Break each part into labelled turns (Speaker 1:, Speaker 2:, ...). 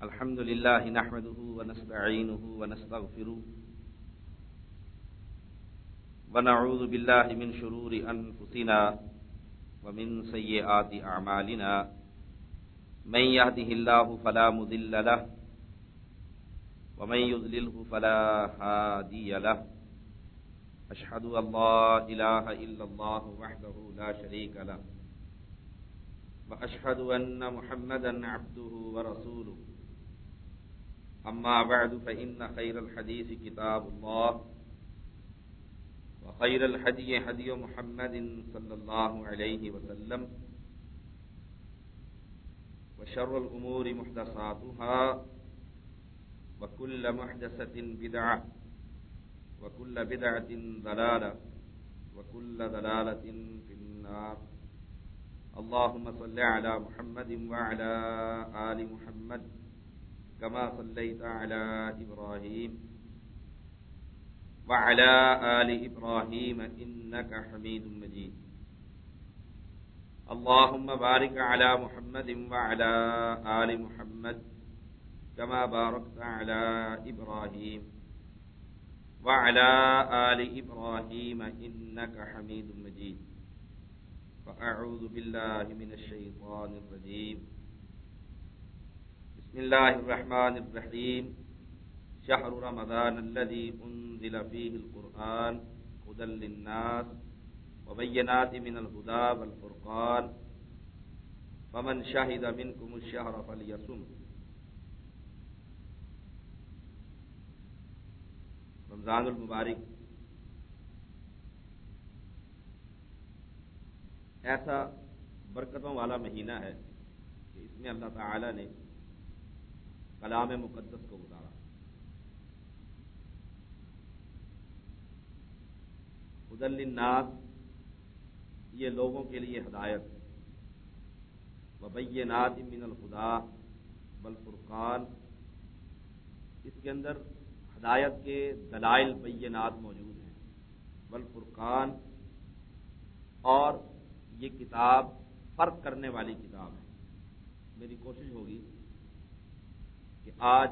Speaker 1: الحمد لله نحمده ونستعينه ونستغفره ونعوذ بالله من شرور أنفسنا ومن سيئات أعمالنا من يهده الله فلا مضل له ومن يضلله فلا هادي له أشهد أن لا إله إلا الله وحده لا شريك له وأشهد أن محمدا عبده ورسوله أما بعد فإن خير الحديث كتاب الله وخير الهدي هدي محمد صلى الله عليه وسلم وشر الأمور محدثاتها وكل محدثة بدعة وكل بدعة ضلالة وكل ضلالة في النار. اللهم صل على محمد وعلى آل محمد كما صليت على إبراهيم وعلى آل إبراهيم إنك حميد مجيد. اللهم بارك على محمد وعلى آل محمد كما باركت على إبراهيم وعلى آل إبراهيم إنك حميد مجيد. فأعوذ بالله من الشيطان الرجيم. بسم الله الرحمن الرحيم. شهر رمضان الذي أنزل فيه القرآن هدى للناس وبينات من الهدى والفرقان فمن شهد منكم الشهر فليصم. رمضان المبارک ایسا برکتوں والا مہینہ ہے کہ اس میں اللہ تعالی نے کلام مقدس کو اتارا. ہدی للناس یہ لوگوں کے لیے ہدایت، وبینات من الہدی والفرقان اس کے اندر ہدایت کے دلائل بینات موجود ہیں، والفرقان اور یہ کتاب فرق کرنے والی کتاب ہے. میری کوشش ہوگی کہ آج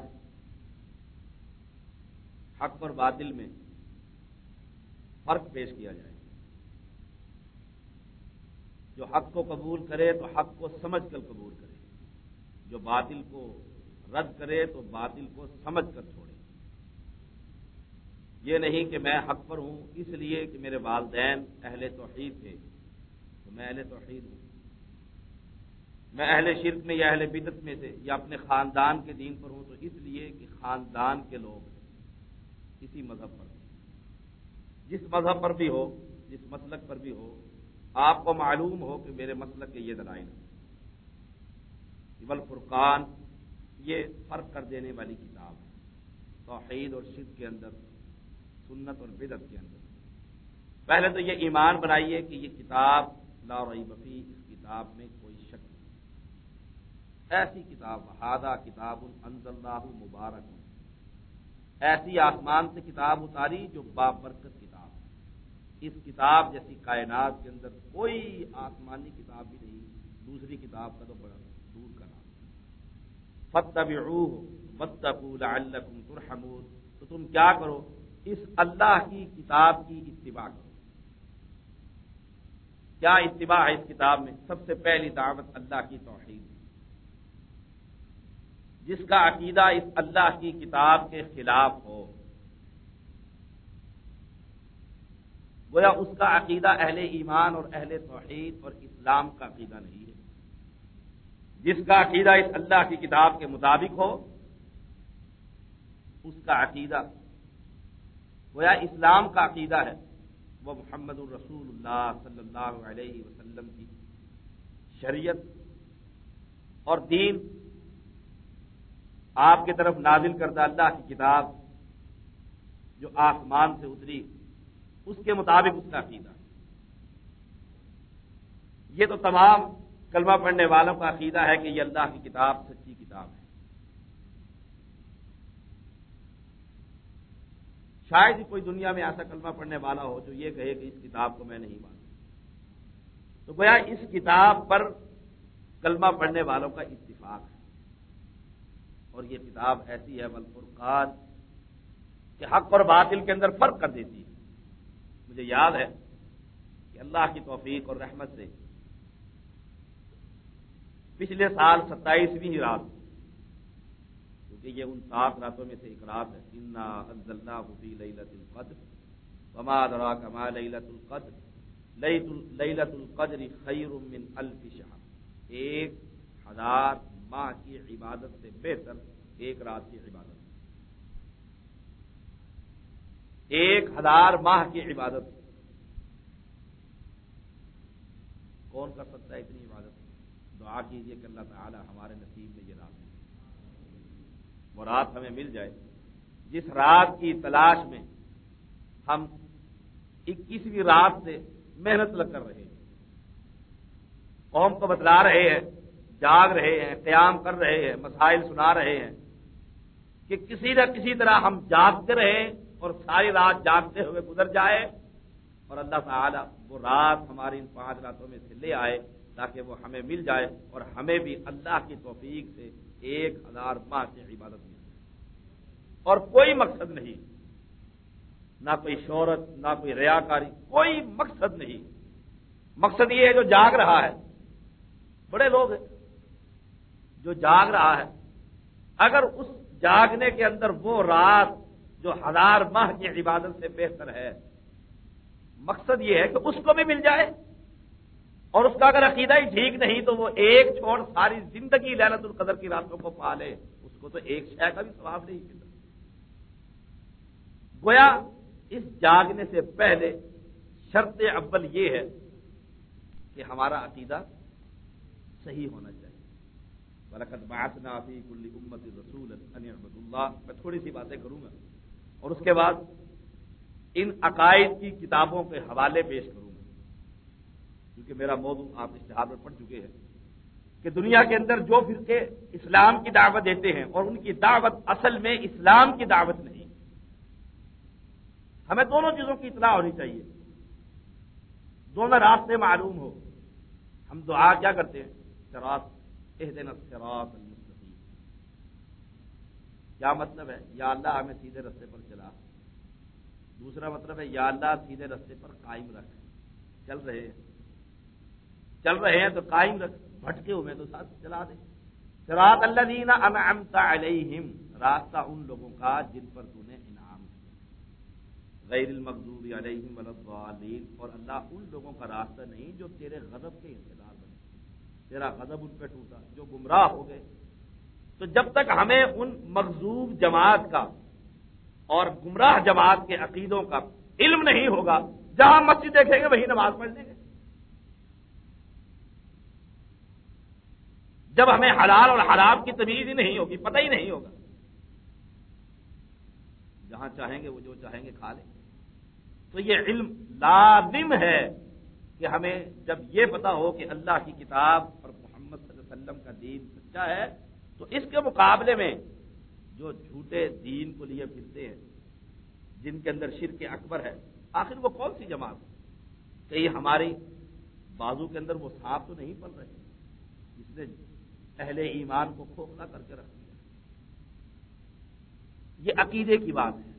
Speaker 1: حق اور باطل میں فرق پیش کیا جائے. جو حق کو قبول کرے تو حق کو سمجھ کر قبول کرے، جو باطل کو رد کرے تو باطل کو سمجھ کر چھوڑے. یہ نہیں کہ میں حق پر ہوں اس لیے کہ میرے والدین اہل توحید تھے تو میں اہل توحید ہوں، میں اہل شرک میں یا اہل بدعت میں سے یا اپنے خاندان کے دین پر ہوں تو اس لیے کہ خاندان کے لوگ اسی مذہب پر ہیں. جس مذہب پر بھی ہو، جس مسلک پر بھی ہو، آپ کو معلوم ہو کہ میرے مسلک کے یہ دلائل ہیں. والفرقان یہ فرق کر دینے والی کتاب ہے توحید اور شرک کے اندر، سنت اور بدعت کے اندر. پہلے تو یہ ایمان بنائیے کہ یہ کتاب لا ریب فیہ، اس کتاب میں کوئی شک نہیں. ایسی کتاب ھذا کتاب انزلناہ مبارک، ایسی آسمان سے کتاب اتاری جو بابرکت کتاب ہے. اس کتاب جیسی کائنات کے اندر کوئی آسمانی کتاب بھی نہیں، دوسری کتاب کا تو بڑا دور کا نام. فاتبعوہ واتقوا لعلکم ترحمون. تو تم کیا کرو، اس اللہ کی کتاب کی اتباع کرو. کیا اتباع ہے اس کتاب میں؟ سب سے پہلی دعوت اللہ کی توحید. جس کا عقیدہ اس اللہ کی کتاب کے خلاف ہو گویا اس کا عقیدہ اہل ایمان اور اہل توحید اور اسلام کا عقیدہ نہیں ہے. جس کا عقیدہ اس اللہ کی کتاب کے مطابق ہو اس کا عقیدہ گویا اسلام کا عقیدہ ہے. وہ محمد الرسول اللہ صلی اللہ علیہ وسلم کی شریعت اور دین، آپ کی طرف نازل کردہ اللہ کی کتاب جو آسمان سے اتری اس کے مطابق اس کا عقیدہ. یہ تو تمام کلمہ پڑھنے والوں کا عقیدہ ہے کہ یہ اللہ کی کتاب سچی کتاب ہے. شاید ہی کوئی دنیا میں ایسا کلمہ پڑھنے والا ہو جو یہ کہے کہ اس کتاب کو میں نہیں مانتا. تو گویا اس کتاب پر کلمہ پڑھنے والوں کا اتفاق ہے. اور یہ کتاب ایسی ہے والفرقان کہ حق اور باطل کے اندر فرق کر دیتی ہے۔ مجھے یاد ہے کہ اللہ کی توفیق اور رحمت سے پچھلے سال 27ویں رات، کیونکہ یہ ان 7 راتوں میں سے ایک رات ہے، انا انزلناہ فی لیلۃ القدر وما ادراک ما لیلۃ القدر لیلۃ القدر خیر من الف شہر، 1000 ماہ کی عبادت سے بہتر ایک رات کی عبادت، 1000 ماہ کی عبادت۔ کون کر سکتا ہے اتنی عبادت؟ دعا کیجئے کہ اللہ تعالی ہمارے نصیب میں یہ رات ہے، وہ رات ہمیں مل جائے جس رات کی تلاش میں ہم 21ویں رات سے محنت لگ کر رہے ہیں، قوم کو بتلا رہے ہیں، جاگ رہے ہیں، قیام کر رہے ہیں، مسائل سنا رہے ہیں کہ کسی نہ کسی طرح ہم جاگتے رہیں اور ساری رات جاگتے ہوئے گزر جائے، اور اللہ تعالیٰ وہ رات ہماری ان 5 راتوں میں سے لے آئے تاکہ وہ ہمیں مل جائے اور ہمیں بھی اللہ کی توفیق سے 1000 ماہ کی عبادت مل جائے۔ اور کوئی مقصد نہیں، نہ کوئی شہرت، نہ کوئی ریاکاری، کوئی مقصد نہیں۔ مقصد یہ ہے جو جاگ رہا ہے، بڑے لوگ ہیں جو جاگ رہا ہے، اگر اس جاگنے کے اندر وہ رات جو 1000 ماہ کی عبادت سے بہتر ہے، مقصد یہ ہے کہ اس کو بھی مل جائے، اور اس کا اگر عقیدہ ہی ٹھیک نہیں تو وہ ایک چھوڑ ساری زندگی لیلۃ القدر کی راتوں کو پالے، اس کو تو ایک شے کا بھی ثواب نہیں ملتا۔ گویا اس جاگنے سے پہلے شرط اول یہ ہے کہ ہمارا عقیدہ صحیح ہونا چاہیے۔ وَلَقَدْ بَعَثْنَا فِي كُلِّ أُمَّةٍ رَسُولًا أَنِ اعْبُدُوا اللَّهَ۔ میں تھوڑی سی باتیں کروں گا اور اس کے بعد ان عقائد کی کتابوں کے حوالے پیش کروں گا، کیونکہ میرا موضوع آپ اشتہار میں پڑھ چکے ہیں کہ دنیا کے اندر جو فرقے اسلام کی دعوت دیتے ہیں اور ان کی دعوت اصل میں اسلام کی دعوت نہیں، ہمیں دونوں چیزوں کی اطلاع ہونی چاہیے، دونوں راستے معلوم ہو۔ ہم دعا کیا کرتے ہیں؟ صراط اہدنا الصراط المستقیم، کیا مطلب ہے؟ یا اللہ ہمیں سیدھے راستے پر چلا۔ دوسرا مطلب ہے یا اللہ سیدھے راستے پر قائم رکھ۔ چل رہے ہیں تو قائم رکھ، بھٹکے ہوئے تو ساتھ چلا دے۔ صراط الذین انعمت علیہم، راستہ ان لوگوں کا جن پر تو نے انعام کیا، غیر المغضوب علیہم ولا الضالین، اور اللہ ان لوگوں کا راستہ نہیں جو تیرے غضب کے حصدار بنے، تیرا غضب ان پہ ٹوٹا، جو گمراہ ہو گئے۔ تو جب تک ہمیں ان مغضوب جماعت کا اور گمراہ جماعت کے عقیدوں کا علم نہیں ہوگا، جہاں مسجد دیکھیں گے وہی نماز پڑھ لیں گے۔ جب ہمیں حلال اور حرام کی تمیز ہی نہیں ہوگی، پتہ ہی نہیں ہوگا، جہاں چاہیں گے وہ جو چاہیں گے کھا لیں گے۔ تو یہ علم لازم ہے کہ ہمیں جب یہ پتا ہو کہ اللہ کی کتاب اور محمد صلی اللہ علیہ وسلم کا دین سچا ہے، تو اس کے مقابلے میں جو جھوٹے دین کو لیے پھرتے ہیں، جن کے اندر شرک اکبر ہے، آخر وہ کون سی جماعت ہے؟ کہیں ہماری بازو کے اندر وہ سانپ تو نہیں پل رہے جس نے اہل ایمان کو کھوکھلا کر کے رکھ دیا؟ یہ عقیدے کی بات ہے،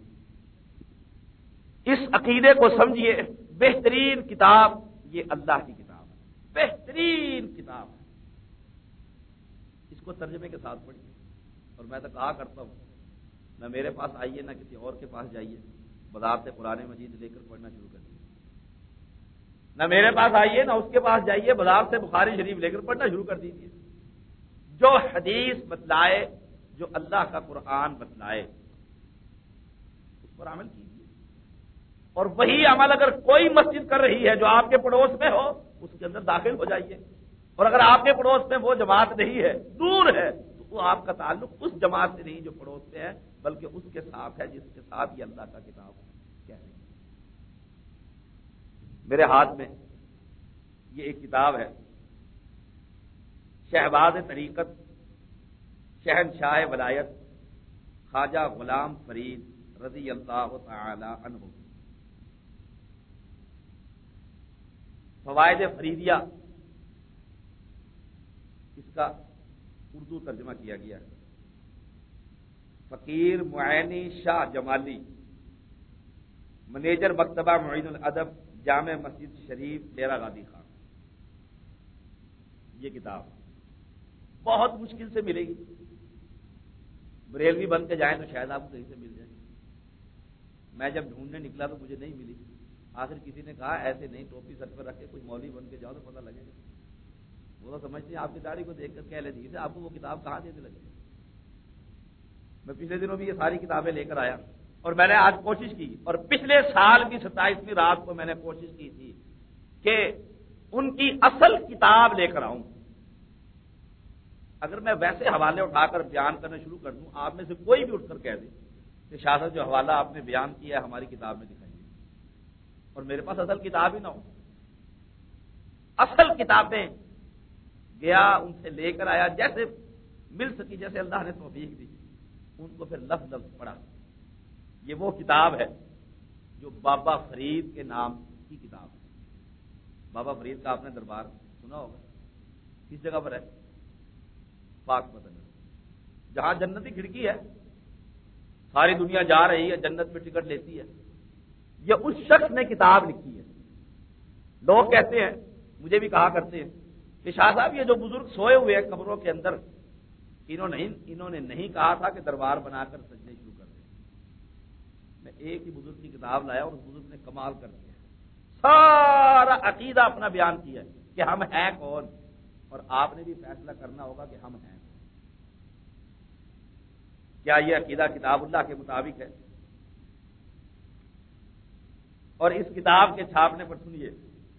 Speaker 1: اس عقیدے کو سمجھیے۔ بہترین کتاب یہ اللہ کی کتاب ہے، بہترین کتاب ہے، اس کو ترجمے کے ساتھ پڑھیے۔ اور میں تو کہا کرتا ہوں، نہ میرے پاس آئیے نہ کسی اور کے پاس جائیے، بازار سے قرآن مجید لے کر پڑھنا شروع کر دیجیے۔ نہ میرے پاس آئیے نہ اس کے پاس جائیے، بازار سے بخاری شریف لے کر پڑھنا شروع کر دیجیے۔ جو حدیث بتلائے، جو اللہ کا قرآن بتلائے، اس پر عمل کیجیے۔ اور وہی عمل اگر کوئی مسجد کر رہی ہے جو آپ کے پڑوس میں ہو، اس کے اندر داخل ہو جائیے۔ اور اگر آپ کے پڑوس میں وہ جماعت نہیں ہے، دور ہے، تو وہ آپ کا تعلق اس جماعت سے نہیں جو پڑوس میں ہے، بلکہ اس کے ساتھ ہے جس کے ساتھ یہ اللہ کا کتاب کہہ رہی ہے۔ میرے ہاتھ میں یہ ایک کتاب ہے، شہباز طریقت شہنشاہ ولایت خواجہ غلام فرید رضی اللہ تعالی عنہ، فوائد فریدیہ، اس کا اردو ترجمہ کیا گیا ہے۔ فقیر معینی شاہ جمالی، منیجر مکتبہ معین الادب، جامع مسجد شریف، ڈیرہ غازی خان۔ یہ کتاب بہت مشکل سے ملے گی، بریلوی بن کے جائیں تو شاید آپ کو کہیں سے مل جائے۔ میں جب ڈھونڈنے نکلا تو مجھے نہیں ملی، آخر کسی نے کہا ایسے نہیں، ٹوپی سر پر رکھ کے کوئی مولوی بن کے جاؤ تو پتہ لگے گا۔ وہ تو سمجھتے ہیں آپ کی داڑھی کو دیکھ کر کہہ لیتے ہیں آپ کو وہ کتاب کہاں دینے لگے۔ میں پچھلے دنوں بھی یہ ساری کتابیں لے کر آیا، اور میں نے آج کوشش کی، اور پچھلے سال کی 27ویں رات کو میں نے کوشش کی تھی کہ ان کی اصل کتاب لے کر آؤں۔ اگر میں ویسے حوالے اٹھا کر بیان کرنا شروع کر دوں، آپ میں سے کوئی بھی اٹھ کر کہہ دے کہ شاہ صاحب جو حوالہ آپ نے بیان کیا ہے ہماری کتاب میں دکھائیے، اور میرے پاس اصل کتاب ہی نہ ہو۔ اصل کتابیں گیا، ان سے لے کر آیا، جیسے مل سکی، جیسے اللہ نے توفیق دی، ان کو پھر لفظ لفظ پڑھا۔ یہ وہ کتاب ہے جو بابا فرید کے نام کی کتاب ہے۔ بابا فرید کا آپ نے دربار سنا ہوگا، کس جگہ پر ہے؟ پاک وطن، جہاں جنتی کھڑکی ہے، ساری دنیا جا رہی ہے، جنت میں ٹکٹ لیتی ہے۔ یہ اس شخص نے کتاب لکھی ہے۔ لوگ کہتے ہیں، مجھے بھی کہا کرتے ہیں کہ شاہ صاحب یہ جو بزرگ سوئے ہوئے ہیں قبروں کے اندر، انہوں نے نہیں کہا تھا کہ دربار بنا کر سجدے شروع کر دیں۔ میں ایک ہی بزرگ کی کتاب لایا اور اس بزرگ نے کمال کر دیا، سارا عقیدہ اپنا بیان کیا کہ ہم ہیں کون، اور آپ نے بھی فیصلہ کرنا ہوگا کہ ہم ہیں کون۔ کیا یہ عقیدہ کتاب اللہ کے مطابق ہے؟ اور اس کتاب کے چھاپنے پر سنیے،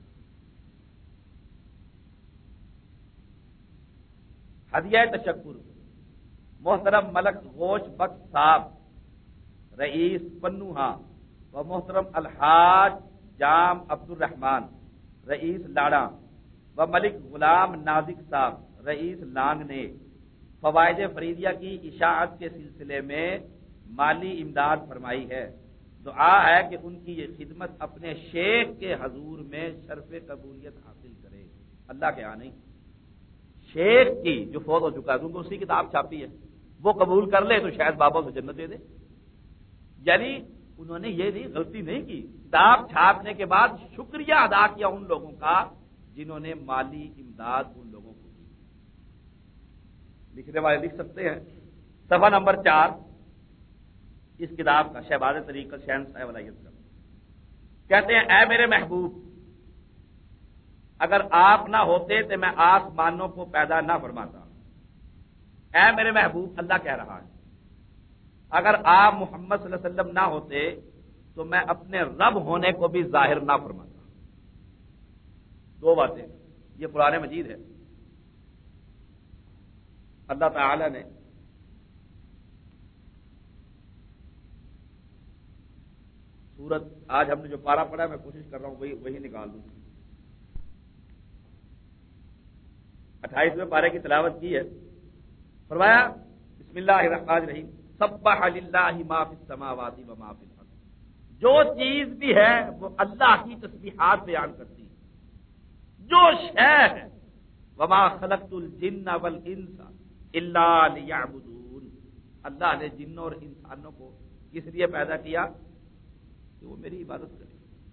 Speaker 1: ہدیہ تشکر محترم ملک گوش بخش صاحب رئیس پنوہا و محترم الحاج جام عبد الرحمان رئیس لاڑا و ملک غلام نازک صاحب رئیس لانگ نے فوائد فریدیہ کی اشاعت کے سلسلے میں مالی امداد فرمائی ہے۔ دعا ہے کہ ان کی یہ خدمت اپنے شیخ کے حضور میں شرف قبولیت حاصل کرے۔ اللہ کے آنے شیخ کی جو فوت ہو چکا ہے، کیونکہ اسی کتاب چھاپی ہے، وہ قبول کر لے تو شاید بابا کو جنت دے دے۔ یعنی انہوں نے یہ نہیں، غلطی نہیں کی، کتاب چھاپنے کے بعد شکریہ ادا کیا ان لوگوں کا جنہوں نے مالی امداد ان لوگوں کو کی۔ لکھنے والے لکھ سکتے ہیں، صفحہ نمبر 4 اس کتاب کا، شہباز طریقت شہنشاہ ولایت کا، کہتے ہیں اے میرے محبوب، اگر آپ نہ ہوتے تو میں آسمانوں کو پیدا نہ فرماتا۔ اے میرے محبوب، اللہ کہہ رہا ہے، اگر آپ محمد صلی اللہ علیہ وسلم نہ ہوتے تو میں اپنے رب ہونے کو بھی ظاہر نہ فرماتا۔ دو باتیں، یہ قرآن مجید ہے۔ اللہ تعالی نے سورت، آج ہم نے جو پارہ پڑھا میں کوشش کر رہا ہوں وہی نکال دوں، 28ویں پارے کی تلاوت کی ہے۔ فرمایا بسم اللہ الرحمن الرحیم، سبح للہ ما فی السماوات و ما فی الارض، جو چیز بھی ہے وہ اللہ کی تسبیحات بیان کرتی ہے، جو شے ہے، وما خلقت الجن والانس الا لیعبدون، اللہ نے جنوں اور انسانوں کو کس لیے پیدا کیا؟ کہ وہ میری عبادت کرے۔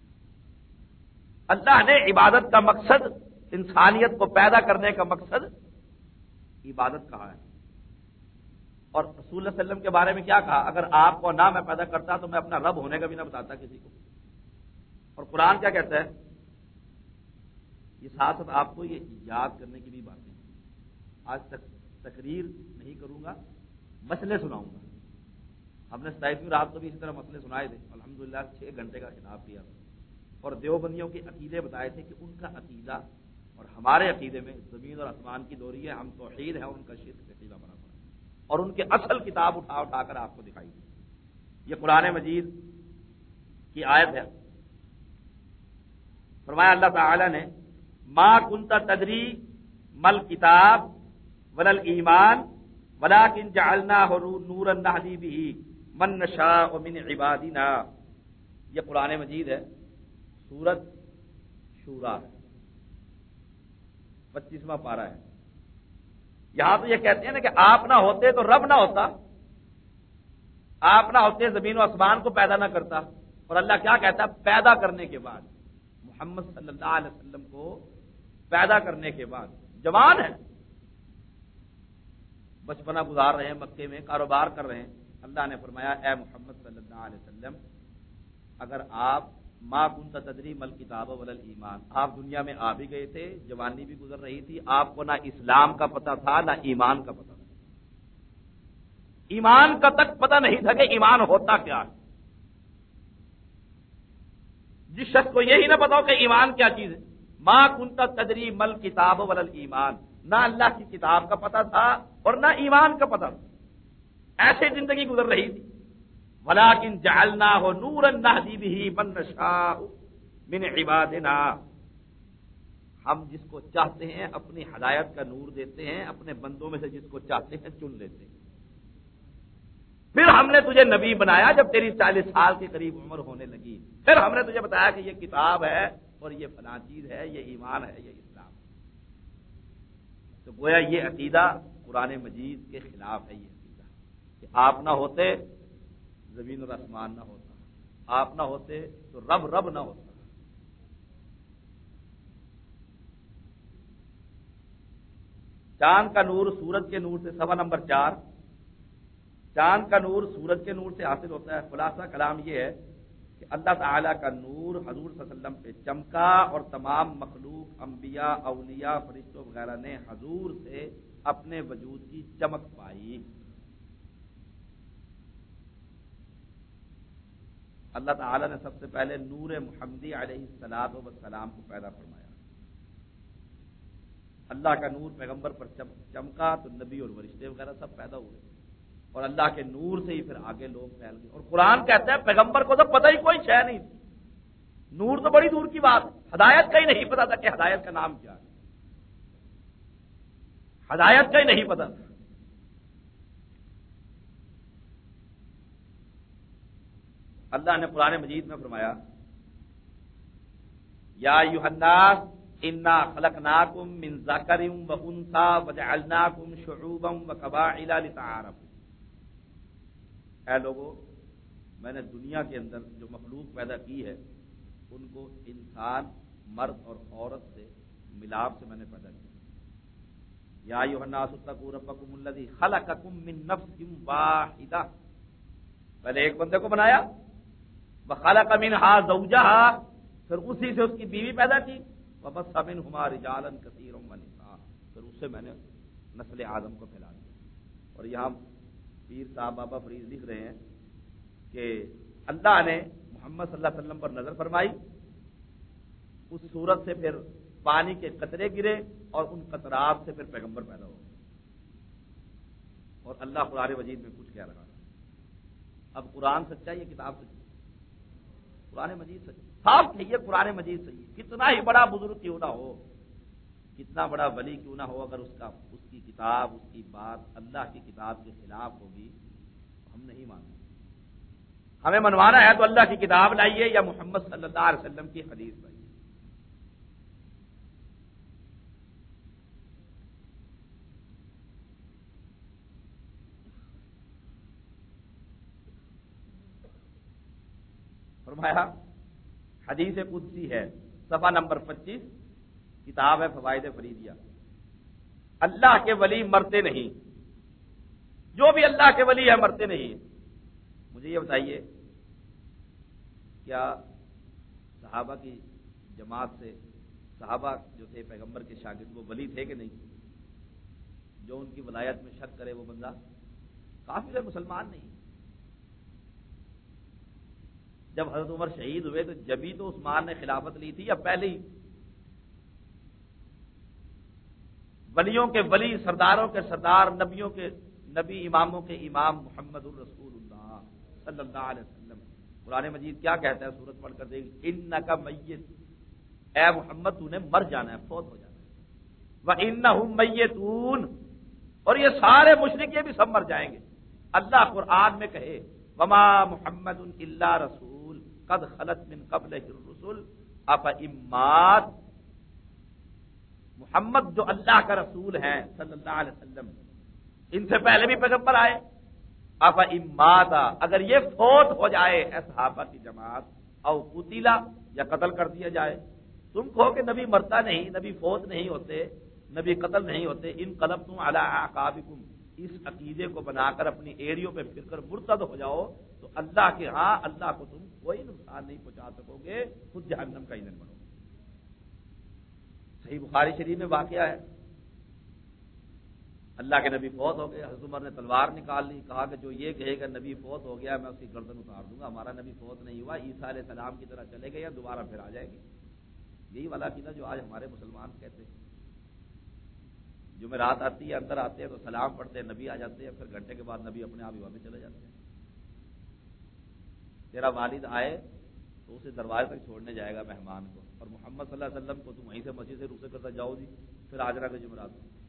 Speaker 1: اللہ نے عبادت کا مقصد، انسانیت کو پیدا کرنے کا مقصد عبادت کہا ہے۔ اور رسول اللہ علیہ وسلم کے بارے میں کیا کہا؟ اگر آپ کو نہ میں پیدا کرتا تو میں اپنا رب ہونے کا بھی نہ بتاتا کسی کو۔ اور قرآن کیا کہتا ہے؟ یہ ساتھ ساتھ آپ کو یہ یاد کرنے کی بھی باتیں، آج تک تقریر نہیں کروں گا، مسئلے سناؤں گا۔ ہم نے 27ویں رات کو بھی اسی طرح مسئلے سنائے تھے، الحمدللہ 6 گھنٹے کا خطاب کیا تھا، اور دیوبندیوں کے عقیدے بتائے تھے کہ ان کا عقیدہ اور ہمارے عقیدے میں زمین اور آسمان کی دوری ہے، ہم توحید ہیں، ان کا شرک عقیدہ برابر ہے، اور ان کے اصل کتاب اٹھا اٹھا کر آپ کو دکھائی دی۔ یہ قرآن مجید کی آیت ہے۔ فرمایا اللہ تعالی نے، ما کنت تدری مل کتاب ولل ایمان ولکن جعلناہ نورا نہدی بہ من نشاء من عبادنا۔ یہ قرآن مجید ہے، سورت شورا ہے، 25واں پارہ ہے۔ یہاں تو یہ کہتے ہیں نا کہ آپ نہ ہوتے تو رب نہ ہوتا، آپ نہ ہوتے زمین و آسمان کو پیدا نہ کرتا. اور اللہ کیا کہتا ہے پیدا کرنے کے بعد، محمد صلی اللہ علیہ وسلم کو پیدا کرنے کے بعد جوان ہے، بچپنا گزار رہے ہیں مکے میں، کاروبار کر رہے ہیں. اللہ نے فرمایا اے محمد صلی اللہ علیہ وسلم اگر آپ ما کنت تدری مل کتاب ولل ایمان، آپ دنیا میں آ بھی گئے تھے، جوانی بھی گزر رہی تھی، آپ کو نہ اسلام کا پتہ تھا نہ ایمان کا پتہ تھا. ایمان کا تک پتہ نہیں تھا کہ ایمان ہوتا کیا ہے. جس شخص کو یہی نہ پتا ہو کہ ایمان کیا چیز ہے، ما کنت تدری مل کتاب ولل ایمان، نہ اللہ کی کتاب کا پتہ تھا اور نہ ایمان کا پتہ تھا، ایسے زندگی گزر رہی تھی. ولیکن جعلناہ نورا نہدی بہ من نشاء من عبادنا، ہم جس کو چاہتے ہیں اپنی ہدایت کا نور دیتے ہیں، اپنے بندوں میں سے جس کو چاہتے ہیں چن لیتے ہیں. پھر ہم نے تجھے نبی بنایا جب تیری 40 سال کے قریب عمر ہونے لگی، پھر ہم نے تجھے بتایا کہ یہ کتاب ہے اور یہ فلاں چیز ہے، یہ ایمان ہے، یہ اسلام ہے. تو گویا یہ عقیدہ قرآن مجید کے خلاف ہے. یہ عقیدہ کہ آپ نہ ہوتے زمین اور آسمان نہ ہوتا، آپ نہ ہوتے تو رب نہ ہوتا. چاند کا نور سورج کے نور سے، صفحہ نمبر 4. چاند کا نور سورج کے نور سے حاصل ہوتا ہے. خلاصہ کلام یہ ہے کہ اللہ تعالیٰ کا نور حضور صلی اللہ علیہ وسلم پہ چمکا اور تمام مخلوق، انبیاء، اولیاء، فرشتوں وغیرہ نے حضور سے اپنے وجود کی چمک پائی. اللہ تعالیٰ نے سب سے پہلے نور محمدی علیہ الصلوۃ والسلام کو پیدا فرمایا. اللہ کا نور پیغمبر پر چمکا تو نبی اور فرشتے وغیرہ سب پیدا ہوئے، اور اللہ کے نور سے ہی پھر آگے لوگ پھیل گئے. اور قرآن کہتا ہے پیغمبر کو تو پتہ ہی کوئی شے نہیں تھی، نور تو بڑی دور کی بات ہے، ہدایت کا ہی نہیں پتا تھا کہ ہدایت کا نام کیا ہے، ہدایت کا ہی نہیں پتا تھا. اللہ نے قرآن مجید میں فرمایا یا ایھا الناس انا خلقناکم من ذکر و انثی وجعلناکم شعوبا وقبائل لتعارفوا. اے لوگو، میں نے دنیا کے اندر جو مخلوق پیدا کی ہے ان کو انسان، مرد اور عورت سے ملاپ سے میں نے پیدا کیا. یا ایھا الناس اتقوا ربکم الذی خلقکم من نفس واحدہ، پہلے ایک بندے کو بنایا، وخلق منها زوجها، پھر اسی سے اس کی بیوی پیدا کی، وبث منهما رجالا كثيرا ونساء، پھر اس سے میں نے نسل آدم کو پھیلا دیا. اور یہاں پیر صاحب بابا فرید لکھ رہے ہیں کہ اللہ نے محمد صلی اللہ علیہ وسلم پر نظر فرمائی، اس صورت سے پھر پانی کے قطرے گرے اور ان قطرات سے پھر پیغمبر پیدا ہو گئے. اور اللہ قرآن مجید میں کچھ کہہ رہا ہے. اب قرآن سچا ہے، یہ کتاب سچی، قرآن مجید سچی، صاف کہیے قرآن مجید صحیح. کتنا ہی بڑا بزرگ کیوں نہ ہو، کتنا بڑا ولی کیوں نہ ہو، اگر اس کی کتاب، اس کی بات اللہ کی کتاب کے خلاف ہوگی ہم نہیں مانیں. ہمیں منوانا ہے تو اللہ کی کتاب لائیے یا محمد صلی اللہ علیہ وسلم کی حدیث لائیے. فرمایا حدیث قدسی ہے، صفحہ نمبر 25، کتاب ہے فوائد فریدیہ. اللہ کے ولی مرتے نہیں، جو بھی اللہ کے ولی ہے مرتے نہیں. مجھے یہ بتائیے کیا صحابہ کی جماعت سے صحابہ جو تھے پیغمبر کے شاگرد وہ ولی تھے کہ نہیں؟ جو ان کی ولایت میں شک کرے وہ بندہ کافر ہے، مسلمان نہیں. جب حضرت عمر شہید ہوئے تو جبھی تو عثمان نے خلافت لی تھی یا پہلے ہی؟ ولیوں کے ولی، سرداروں کے سردار، نبیوں کے نبی، اماموں کے امام محمد الرسول اللہ صلی اللہ علیہ وسلم. قرآن مجید کیا کہتا ہے؟ سورت پڑھ کر دیکھ، انک میت، اے محمد تو نے مر جانا ہے، فوت ہو جانا ہے. وانہم میتون، اور یہ سارے مشرک یہ بھی سب مر جائیں گے. اللہ قرآن میں کہے وما محمد الا رسول قد خلت من قبلہ الرسل افإن مات، محمد جو اللہ کا رسول ہیں صلی اللہ علیہ وسلم، ان سے پہلے بھی پیغمبر آئے، اب اماتا اگر یہ فوت ہو جائے اے صحابہ کی جماعت، او قتلا یا قتل کر دیا جائے، تم کہو کہ نبی مرتا نہیں، نبی فوت نہیں ہوتے، نبی قتل نہیں ہوتے، انقلبتم علی اعقابکم، اس عقیدے کو بنا کر اپنی ایڑیوں پہ پھر کر مرتد ہو جاؤ تو اللہ کے ہاں اللہ کو تم کوئی نقصان نہیں پہنچا سکو گے، خود جہنم کا ایندھن بنو گے۔ صحیح بخاری شریف میں واقعہ ہے، اللہ کے نبی فوت ہو گئے، حضرت عمر نے تلوار نکال لی، کہا کہ جو یہ کہے گا نبی فوت ہو گیا میں اس کی گردن اتار دوں گا، ہمارا نبی فوت نہیں ہوا، عیسیٰ علیہ السلام کی طرح چلے گئے یا دوبارہ پھر آ جائے گی۔ یہی والا عقیدہ جو آج ہمارے مسلمان کہتے ہیں، جمعرات آتی ہے اندر آتے ہیں تو سلام پڑھتے ہیں، نبی آ جاتے ہیں، پھر گھنٹے کے بعد نبی اپنے آپ ہی واپس چلے جاتے ہیں۔ تیرا والد آئے تو اسے دروازے تک چھوڑنے جائے گا مہمان کو، اور محمد صلی اللہ علیہ وسلم کو تم وہیں سے مسجد سے رخصت کرتا جاؤ جی، پھر آجرا کے جمعرات۔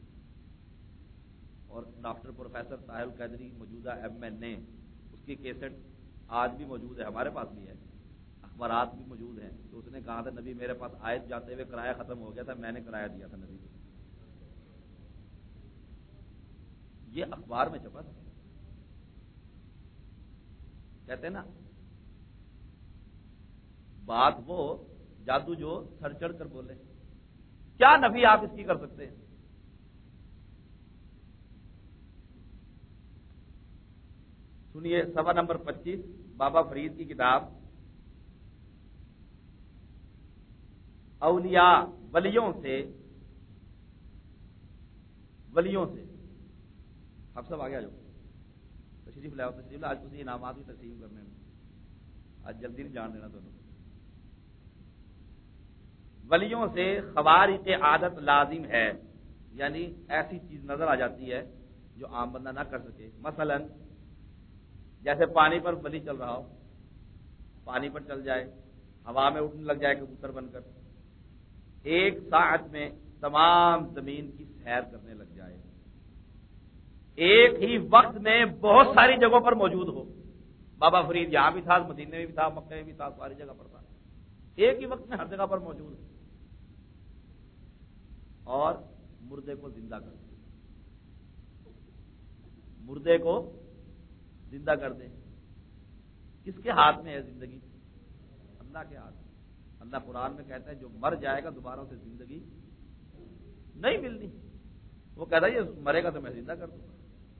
Speaker 1: اور ڈاکٹر پروفیسر طاہر القیدری موجودہ MNA، اس کی کیسٹ آج بھی موجود ہے، ہمارے پاس بھی ہے، اخبارات بھی موجود ہیں، تو اس نے کہا تھا نبی میرے پاس آئے جاتے ہوئے کرایہ ختم ہو گیا تھا، میں نے کرایہ دیا تھا نبی کو۔ یہ اخبار میں چھپا تھا، کہتے ہیں نا بات وہ جادو جو سر چڑھ کر بولے، کیا نبی آپ اس کی کر سکتے ہیں؟ سنیے صفحہ نمبر 25 بابا فرید کی کتاب اولیاء ولیوں سے آپ سب آگے آ جاؤ، تشریف لاؤ تشریف لاؤ، آج کسی انعامات بھی تقسیم کرنے میں، آج جلدی نہیں جان دینا دونوں۔ ولیوں سے خوارق عادت لازم ہے، یعنی ایسی چیز نظر آ جاتی ہے جو عام بندہ نہ کر سکے، مثلا جیسے پانی پر ولی چل رہا ہو، پانی پر چل جائے، ہوا میں اٹھنے لگ جائے کبوتر بن کر، ایک ساعت میں تمام زمین کی سیر کرنے لگ جائے، ایک ہی وقت میں بہت ساری جگہوں پر موجود ہو۔ بابا فرید یہاں بھی تھا، مدینے میں بھی تھا، مکہ میں بھی تھا، ساری جگہ پر تھا، ایک ہی وقت میں ہر جگہ پر موجود ہے، اور مردے کو زندہ کر دے، مردے کو زندہ کر دے۔ کس کے ہاتھ میں ہے زندگی؟ اللہ کے ہاتھ میں۔ اللہ قرآن میں کہتا ہے جو مر جائے گا دوبارہ اسے زندگی نہیں ملنی، وہ کہتا ہے یہ مرے گا تو میں زندہ کر دوں گا۔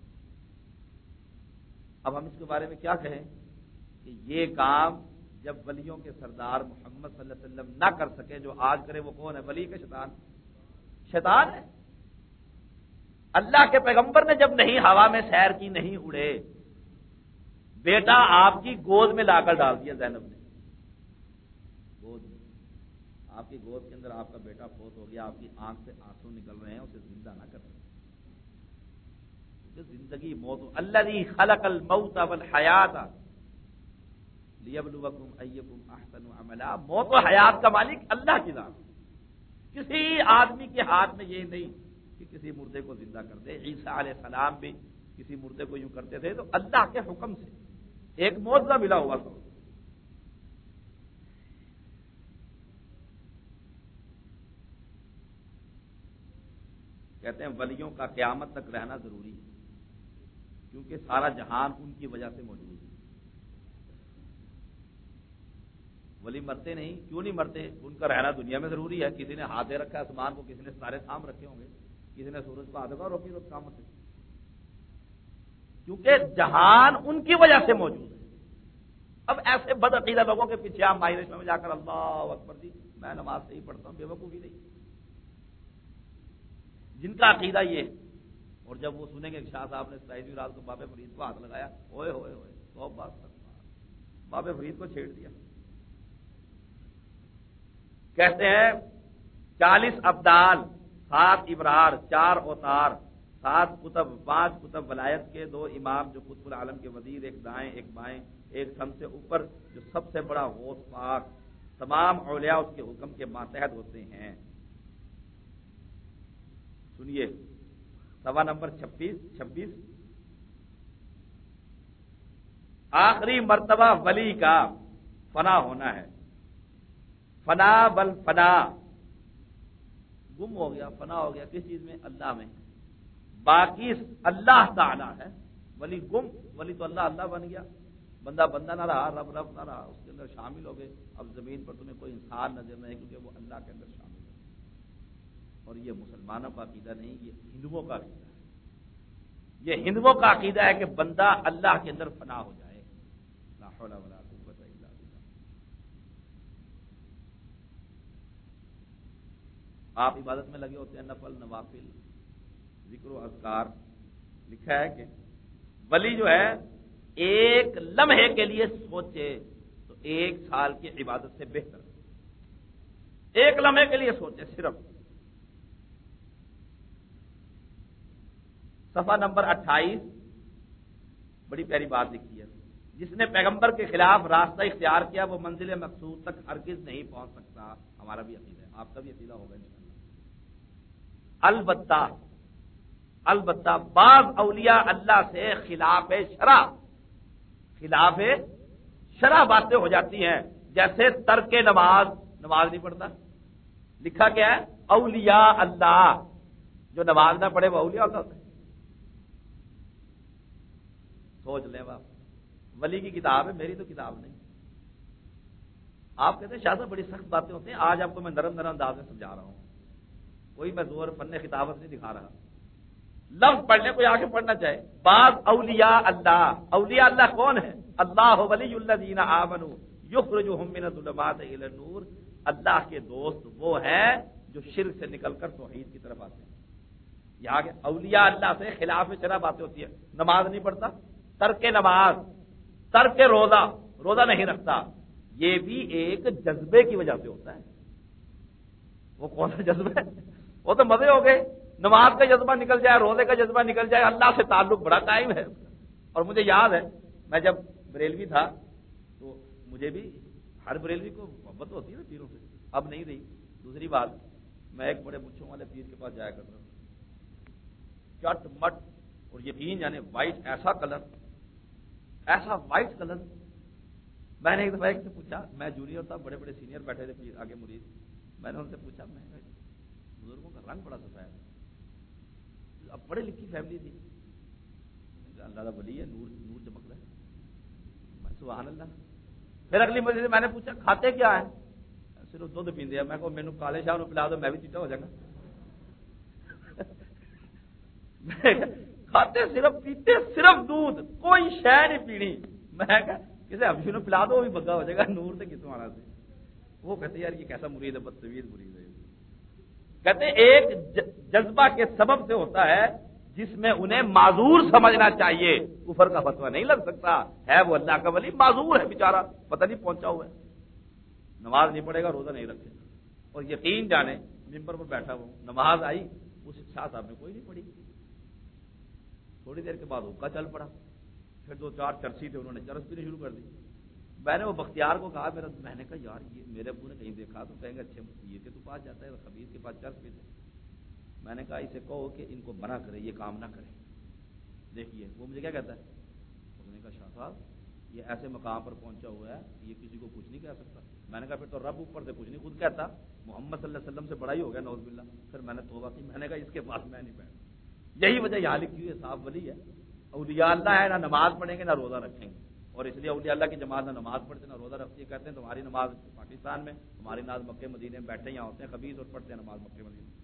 Speaker 1: اب ہم اس کے بارے میں کیا کہیں کہ یہ کام جب ولیوں کے سردار محمد صلی اللہ علیہ وسلم نہ کر سکے، جو آج کرے وہ کون ہے؟ ولی کے شیطان، شیطان ہے۔ اللہ کے پیغمبر نے جب نہیں ہوا میں سیر کی، نہیں اڑے، بیٹا آپ کی گود میں لا کر ڈال دیا زینب نے، گود میں، آپ کی گود کے اندر آپ کا بیٹا فوت ہو گیا، آپ کی آنکھ سے آنسو نکل رہے ہیں، اسے زندہ نہ کر سکتے، زندگی موت، الذی خلق الموت والحیات لیبلوکم ایکم احسن عملا، موت و حیات کا مالک اللہ کی ذات، کسی آدمی کے ہاتھ میں یہ نہیں کہ کسی مردے کو زندہ کر دے۔ عیسیٰ علیہ السلام بھی کسی مردے کو یوں کرتے تھے تو اللہ کے حکم سے، ایک معجزہ ملا ہوا تھا۔ کہتے ہیں ولیوں کا قیامت تک رہنا ضروری ہے، کیونکہ سارا جہان ان کی وجہ سے موجود ہے۔ ولی مرتے نہیں، کیوں نہیں مرتے؟ ان کا رہنا دنیا میں ضروری ہے، کسی نے ہاتھ دے رکھا ہے آسمان کو، کسی نے ستارے تھام رکھے ہوں گے، کسی نے سورج کو ہاتھ رکھا روکی روز قیامت سے، کیونکہ جہان ان کی وجہ سے موجود ہے۔ اب ایسے بد عقیدہ لوگوں کے پیچھے آپ مائرش میں جا کر اللہ اکبر جی میں نماز صحیح پڑھتا ہوں، بے وقوفی نہیں، جن کا عقیدہ یہ ہے۔ اور جب وہ سنیں گے کہ شاہ صاحب نے 27ویں رات کو بابے فرید کو ہاتھ لگایا، اوئے ہوئے ہوئے تو بات بابے فرید کو چھیڑ دیا۔ کہتے ہیں 40 ابدال، 7 ابرار، 4 اوتار، 7 کتب، 5 کتب ولایت کے، 2 امام جو قطب العالم کے وزیر، ایک دائیں ایک بائیں، ایک سم سے اوپر جو سب سے بڑا غوث پاک، تمام اولیاء اس کے حکم کے ماتحت ہوتے ہیں۔ سنیے صفحہ نمبر 26 آخری مرتبہ ولی کا فنا ہونا ہے، فنا بل فنا، گم ہو گیا، فنا ہو گیا، کس چیز میں؟ اللہ میں، باقی اللہ تعالی ہے، ولی گم، ولی تو اللہ اللہ بن گیا، بندہ بندہ نہ رہا، رب رب نہ رہا، اس کے اندر شامل ہو گئے، اب زمین پر تمہیں کوئی انسان نظر نہیں کیونکہ وہ اللہ کے اندر شامل ہے۔ اور یہ مسلمانوں کا عقیدہ نہیں، یہ ہندوؤں کا عقیدہ ہے۔ یہ ہندوؤں کا عقیدہ ہے کہ بندہ اللہ کے اندر فنا ہو جائے، لا حول ولا قوت الا باللہ۔ آپ عبادت میں لگے ہوتے ہیں، نفل نوافل ذکر و اذکار، لکھا ہے کہ ولی جو ہے ایک لمحے کے لیے سوچے تو 1 سال کی عبادت سے بہتر، ایک لمحے کے لیے سوچے صرف۔ صفحہ نمبر 28 بڑی پیاری بات لکھی ہے، جس نے پیغمبر کے خلاف راستہ اختیار کیا وہ منزل مقصود تک ہرگز نہیں پہنچ سکتا۔ ہمارا بھی عقیدہ ہے، آپ کا بھی عقیدہ ہوگا انشاءاللہ۔ البتہ بعض اولیاء اللہ سے خلاف شرع باتیں ہو جاتی ہیں، جیسے ترک نماز نہیں پڑھتا، لکھا کیا ہے اولیاء اللہ، جو نماز نہ پڑھے وہ اولیاء اللہ ہوتا ہے۔ سوچ لیں باپ، ولی کی کتاب ہے، میری تو کتاب نہیں۔ آپ کہتے ہیں شاہ صاحب بڑی سخت باتیں ہوتی ہیں، آج آپ کو میں نرم انداز میں سمجھا رہا ہوں، کوئی میں زور فن خطابت نہیں دکھا رہا، لفظ پڑھنے کو آگے پڑھنا چاہے۔ بعض اولیاء اللہ کون ہے؟ اللہ ولی الذین آمنوا یخرجہم من الظلمات الی النور، اللہ کے دوست وہ ہیں جو شرک سے نکل کر توحید کی طرف آتے ہیں۔ یہاں کے اولیاء اللہ سے خلاف شرع باتیں ہوتی ہیں، نماز نہیں پڑھتا، ترک نماز، ترک روزہ نہیں رکھتا، یہ بھی ایک جذبے کی وجہ سے ہوتا ہے۔ وہ کون سا جذبہ ہے؟ وہ تو مزے ہو گئے، نماز کا جذبہ نکل جائے، روزے کا جذبہ نکل جائے، اللہ سے تعلق بڑا قائم ہے۔ اور مجھے یاد ہے میں جب بریلوی تھا تو مجھے بھی، ہر بریلوی کو محبت ہوتی ہے نا پیروں سے، اب نہیں رہی۔ دوسری بات، میں ایک بڑے مچھوں والے پیر کے پاس جایا کرتا ہوں، چٹ مٹ اور یقین جانے وائٹ، ایسا وائٹ کلر۔ میں نے ایک دفعہ ایک سے پوچھا، میں جونیئر تھا، بڑے بڑے سینئر بیٹھے تھے پیر آگے مرید، میں نے ان سے پوچھا، میں بزرگوں کا رنگ بڑا سفید ہے، اب پڑھے لکھی فیملی تھی، اللہ کا ولی ہے، نور چمک رہا ہے، سبحان اللہ۔ پھر اگلی مرضی سے میں نے پوچھا کھاتے کیا ہے؟ صرف دودھ پیندے ہیں۔ میں کہو مینو کالے شاہ نو پلا دو میں بھی چیٹا ہو جاؤں گا۔ کھاتے صرف پیتے صرف دودھ، کوئی شے نہیں پینی۔ میں کہا کسی حبشی نو پلا دو وہ بھی بگا ہو جائے گا، نور سے کتوں آنا سے۔ وہ کہتے یار یہ کیسا مرید ہے، بدتمیز مرید ہے۔ کہتے ایک جذبہ کے سبب سے ہوتا ہے جس میں انہیں معذور سمجھنا چاہیے، کفر کا فتویٰ نہیں لگ سکتا ہے، وہ اللہ کا ولی معذور ہے بیچارہ، پتہ نہیں پہنچا ہوا ہے، نماز نہیں پڑھے گا، روزہ نہیں رکھے گا، اور یقین جانے ممبر پر بیٹھا ہوا، نماز آئی اس شاہ صاحب نے کوئی نہیں پڑھی، تھوڑی دیر کے بعد حکا چل پڑا، پھر 2-4 چرسی تھے انہوں نے چرس پینے شروع کر دی۔ میں نے وہ بختیار کو کہا، میں نے کہا یار یہ میرے ابو نے کہیں دیکھا تو کہیں گے اچھے یہ کے تو پاس جاتا ہے، خبیث کے پاس چرس پیتے۔ میں نے کہا اسے کہو کہ ان کو منع کرے، یہ کام نہ کرے۔ دیکھیے وہ مجھے کیا کہتا ہے، اس نے کہا شاہ صاحب یہ ایسے مقام پر پہنچا ہوا ہے یہ کسی کو کچھ نہیں کہہ سکتا۔ میں نے کہا پھر تو رب اوپر سے کچھ نہیں خود کہتا، محمد صلی اللہ علیہ وسلم سے بڑا ہی ہو گیا نعوذ باللہ۔ پھر میں نے توبہ کی، میں نے کہا اس کے پاس میں نہیں بیٹھتا۔ یہی وجہ یہاں لکھی ہوئی ہے، صاحب ولی ہے، اولیاء اللہ ہے، نہ نماز پڑھیں گے نہ روزہ رکھیں گے، اور اس لیے اولیاء اللہ کی جماعت نہ نماز پڑھتے نہ روزہ رکھتی ہے۔ کہتے ہیں تمہاری نماز پاکستان میں، ہماری نماز مکے مدینے میں، بیٹھے یہاں ہوتے ہیں خبیث اور پڑھتے ہیں نماز مکے مدینے میں۔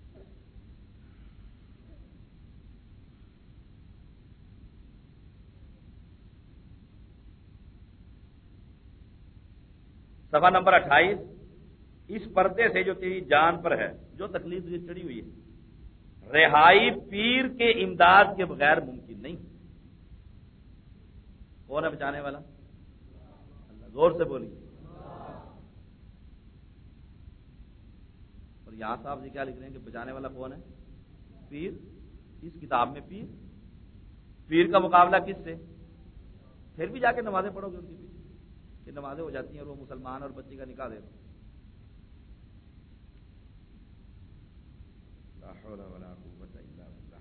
Speaker 1: صفحہ نمبر 28، اس پردے سے جو تیری جان پر ہے جو تکلیف تجھے چڑھی ہوئی ہے، رہائی پیر کے امداد کے بغیر ممکن نہیں۔ کون ہے بچانے والا؟ اللہ، زور سے بولیے۔ اور یہاں صاحب جی کیا لکھ رہے ہیں کہ بچانے والا کون ہے؟ پیر۔ اس کتاب میں پیر کا مقابلہ کس سے؟ پھر بھی جا کے نمازیں پڑھو گے ان کی پیچھے کہ نمازیں ہو جاتی ہیں اور وہ مسلمان اور بچی کا نکاح دے دو۔ لا حول ولا قوت الا باللہ۔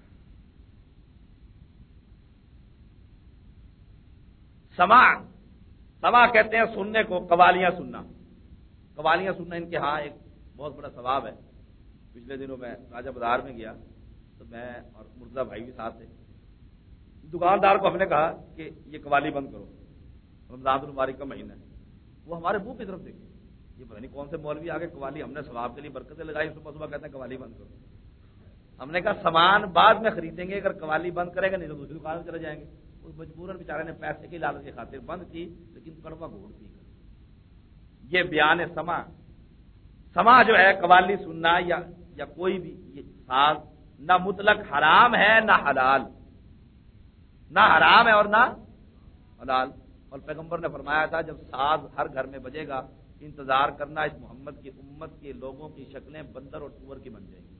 Speaker 1: سماع کہتے ہیں سننے کو، قوالیاں سننا ان کے ہاں ایک بہت بڑا ثواب ہے۔ پچھلے دنوں میں راجہ بازار میں گیا تو میں اور مرزا بھائی بھی ساتھ تھے، دکاندار کو ہم نے کہا کہ یہ قوالی بند کرو، رمضان المبارک کا مہینہ ہے، وہ ہمارے منہ کی طرف دیکھے، یہ پتہ نہیں کون سے مولوی آگے قوالی، ہم نے ثواب کے لیے برکتیں لگائی، صبح صبح کہتے ہیں قوالی بند کرو۔ ہم نے کہا سامان بعد میں خریدیں گے، اگر قوالی بند کرے گا نہیں تو دوسری دکان میں چلے جائیں گے۔ اس مجبوراً بیچارے نے پیسے کی لالچ کی خاطر بند کی، لیکن کڑوا گھوڑ پی کر۔ یہ بیان سما جو ہے قوالی سننا یا کوئی بھی یہ ساز نہ مطلق حرام ہے نہ حلال، نہ حرام ہے اور نہ حلال۔ اور پیغمبر نے فرمایا تھا جب ساز ہر گھر میں بجے گا انتظار کرنا، اس محمد کی امت کے لوگوں کی شکلیں بندر اور سور کی بن جائیں گی۔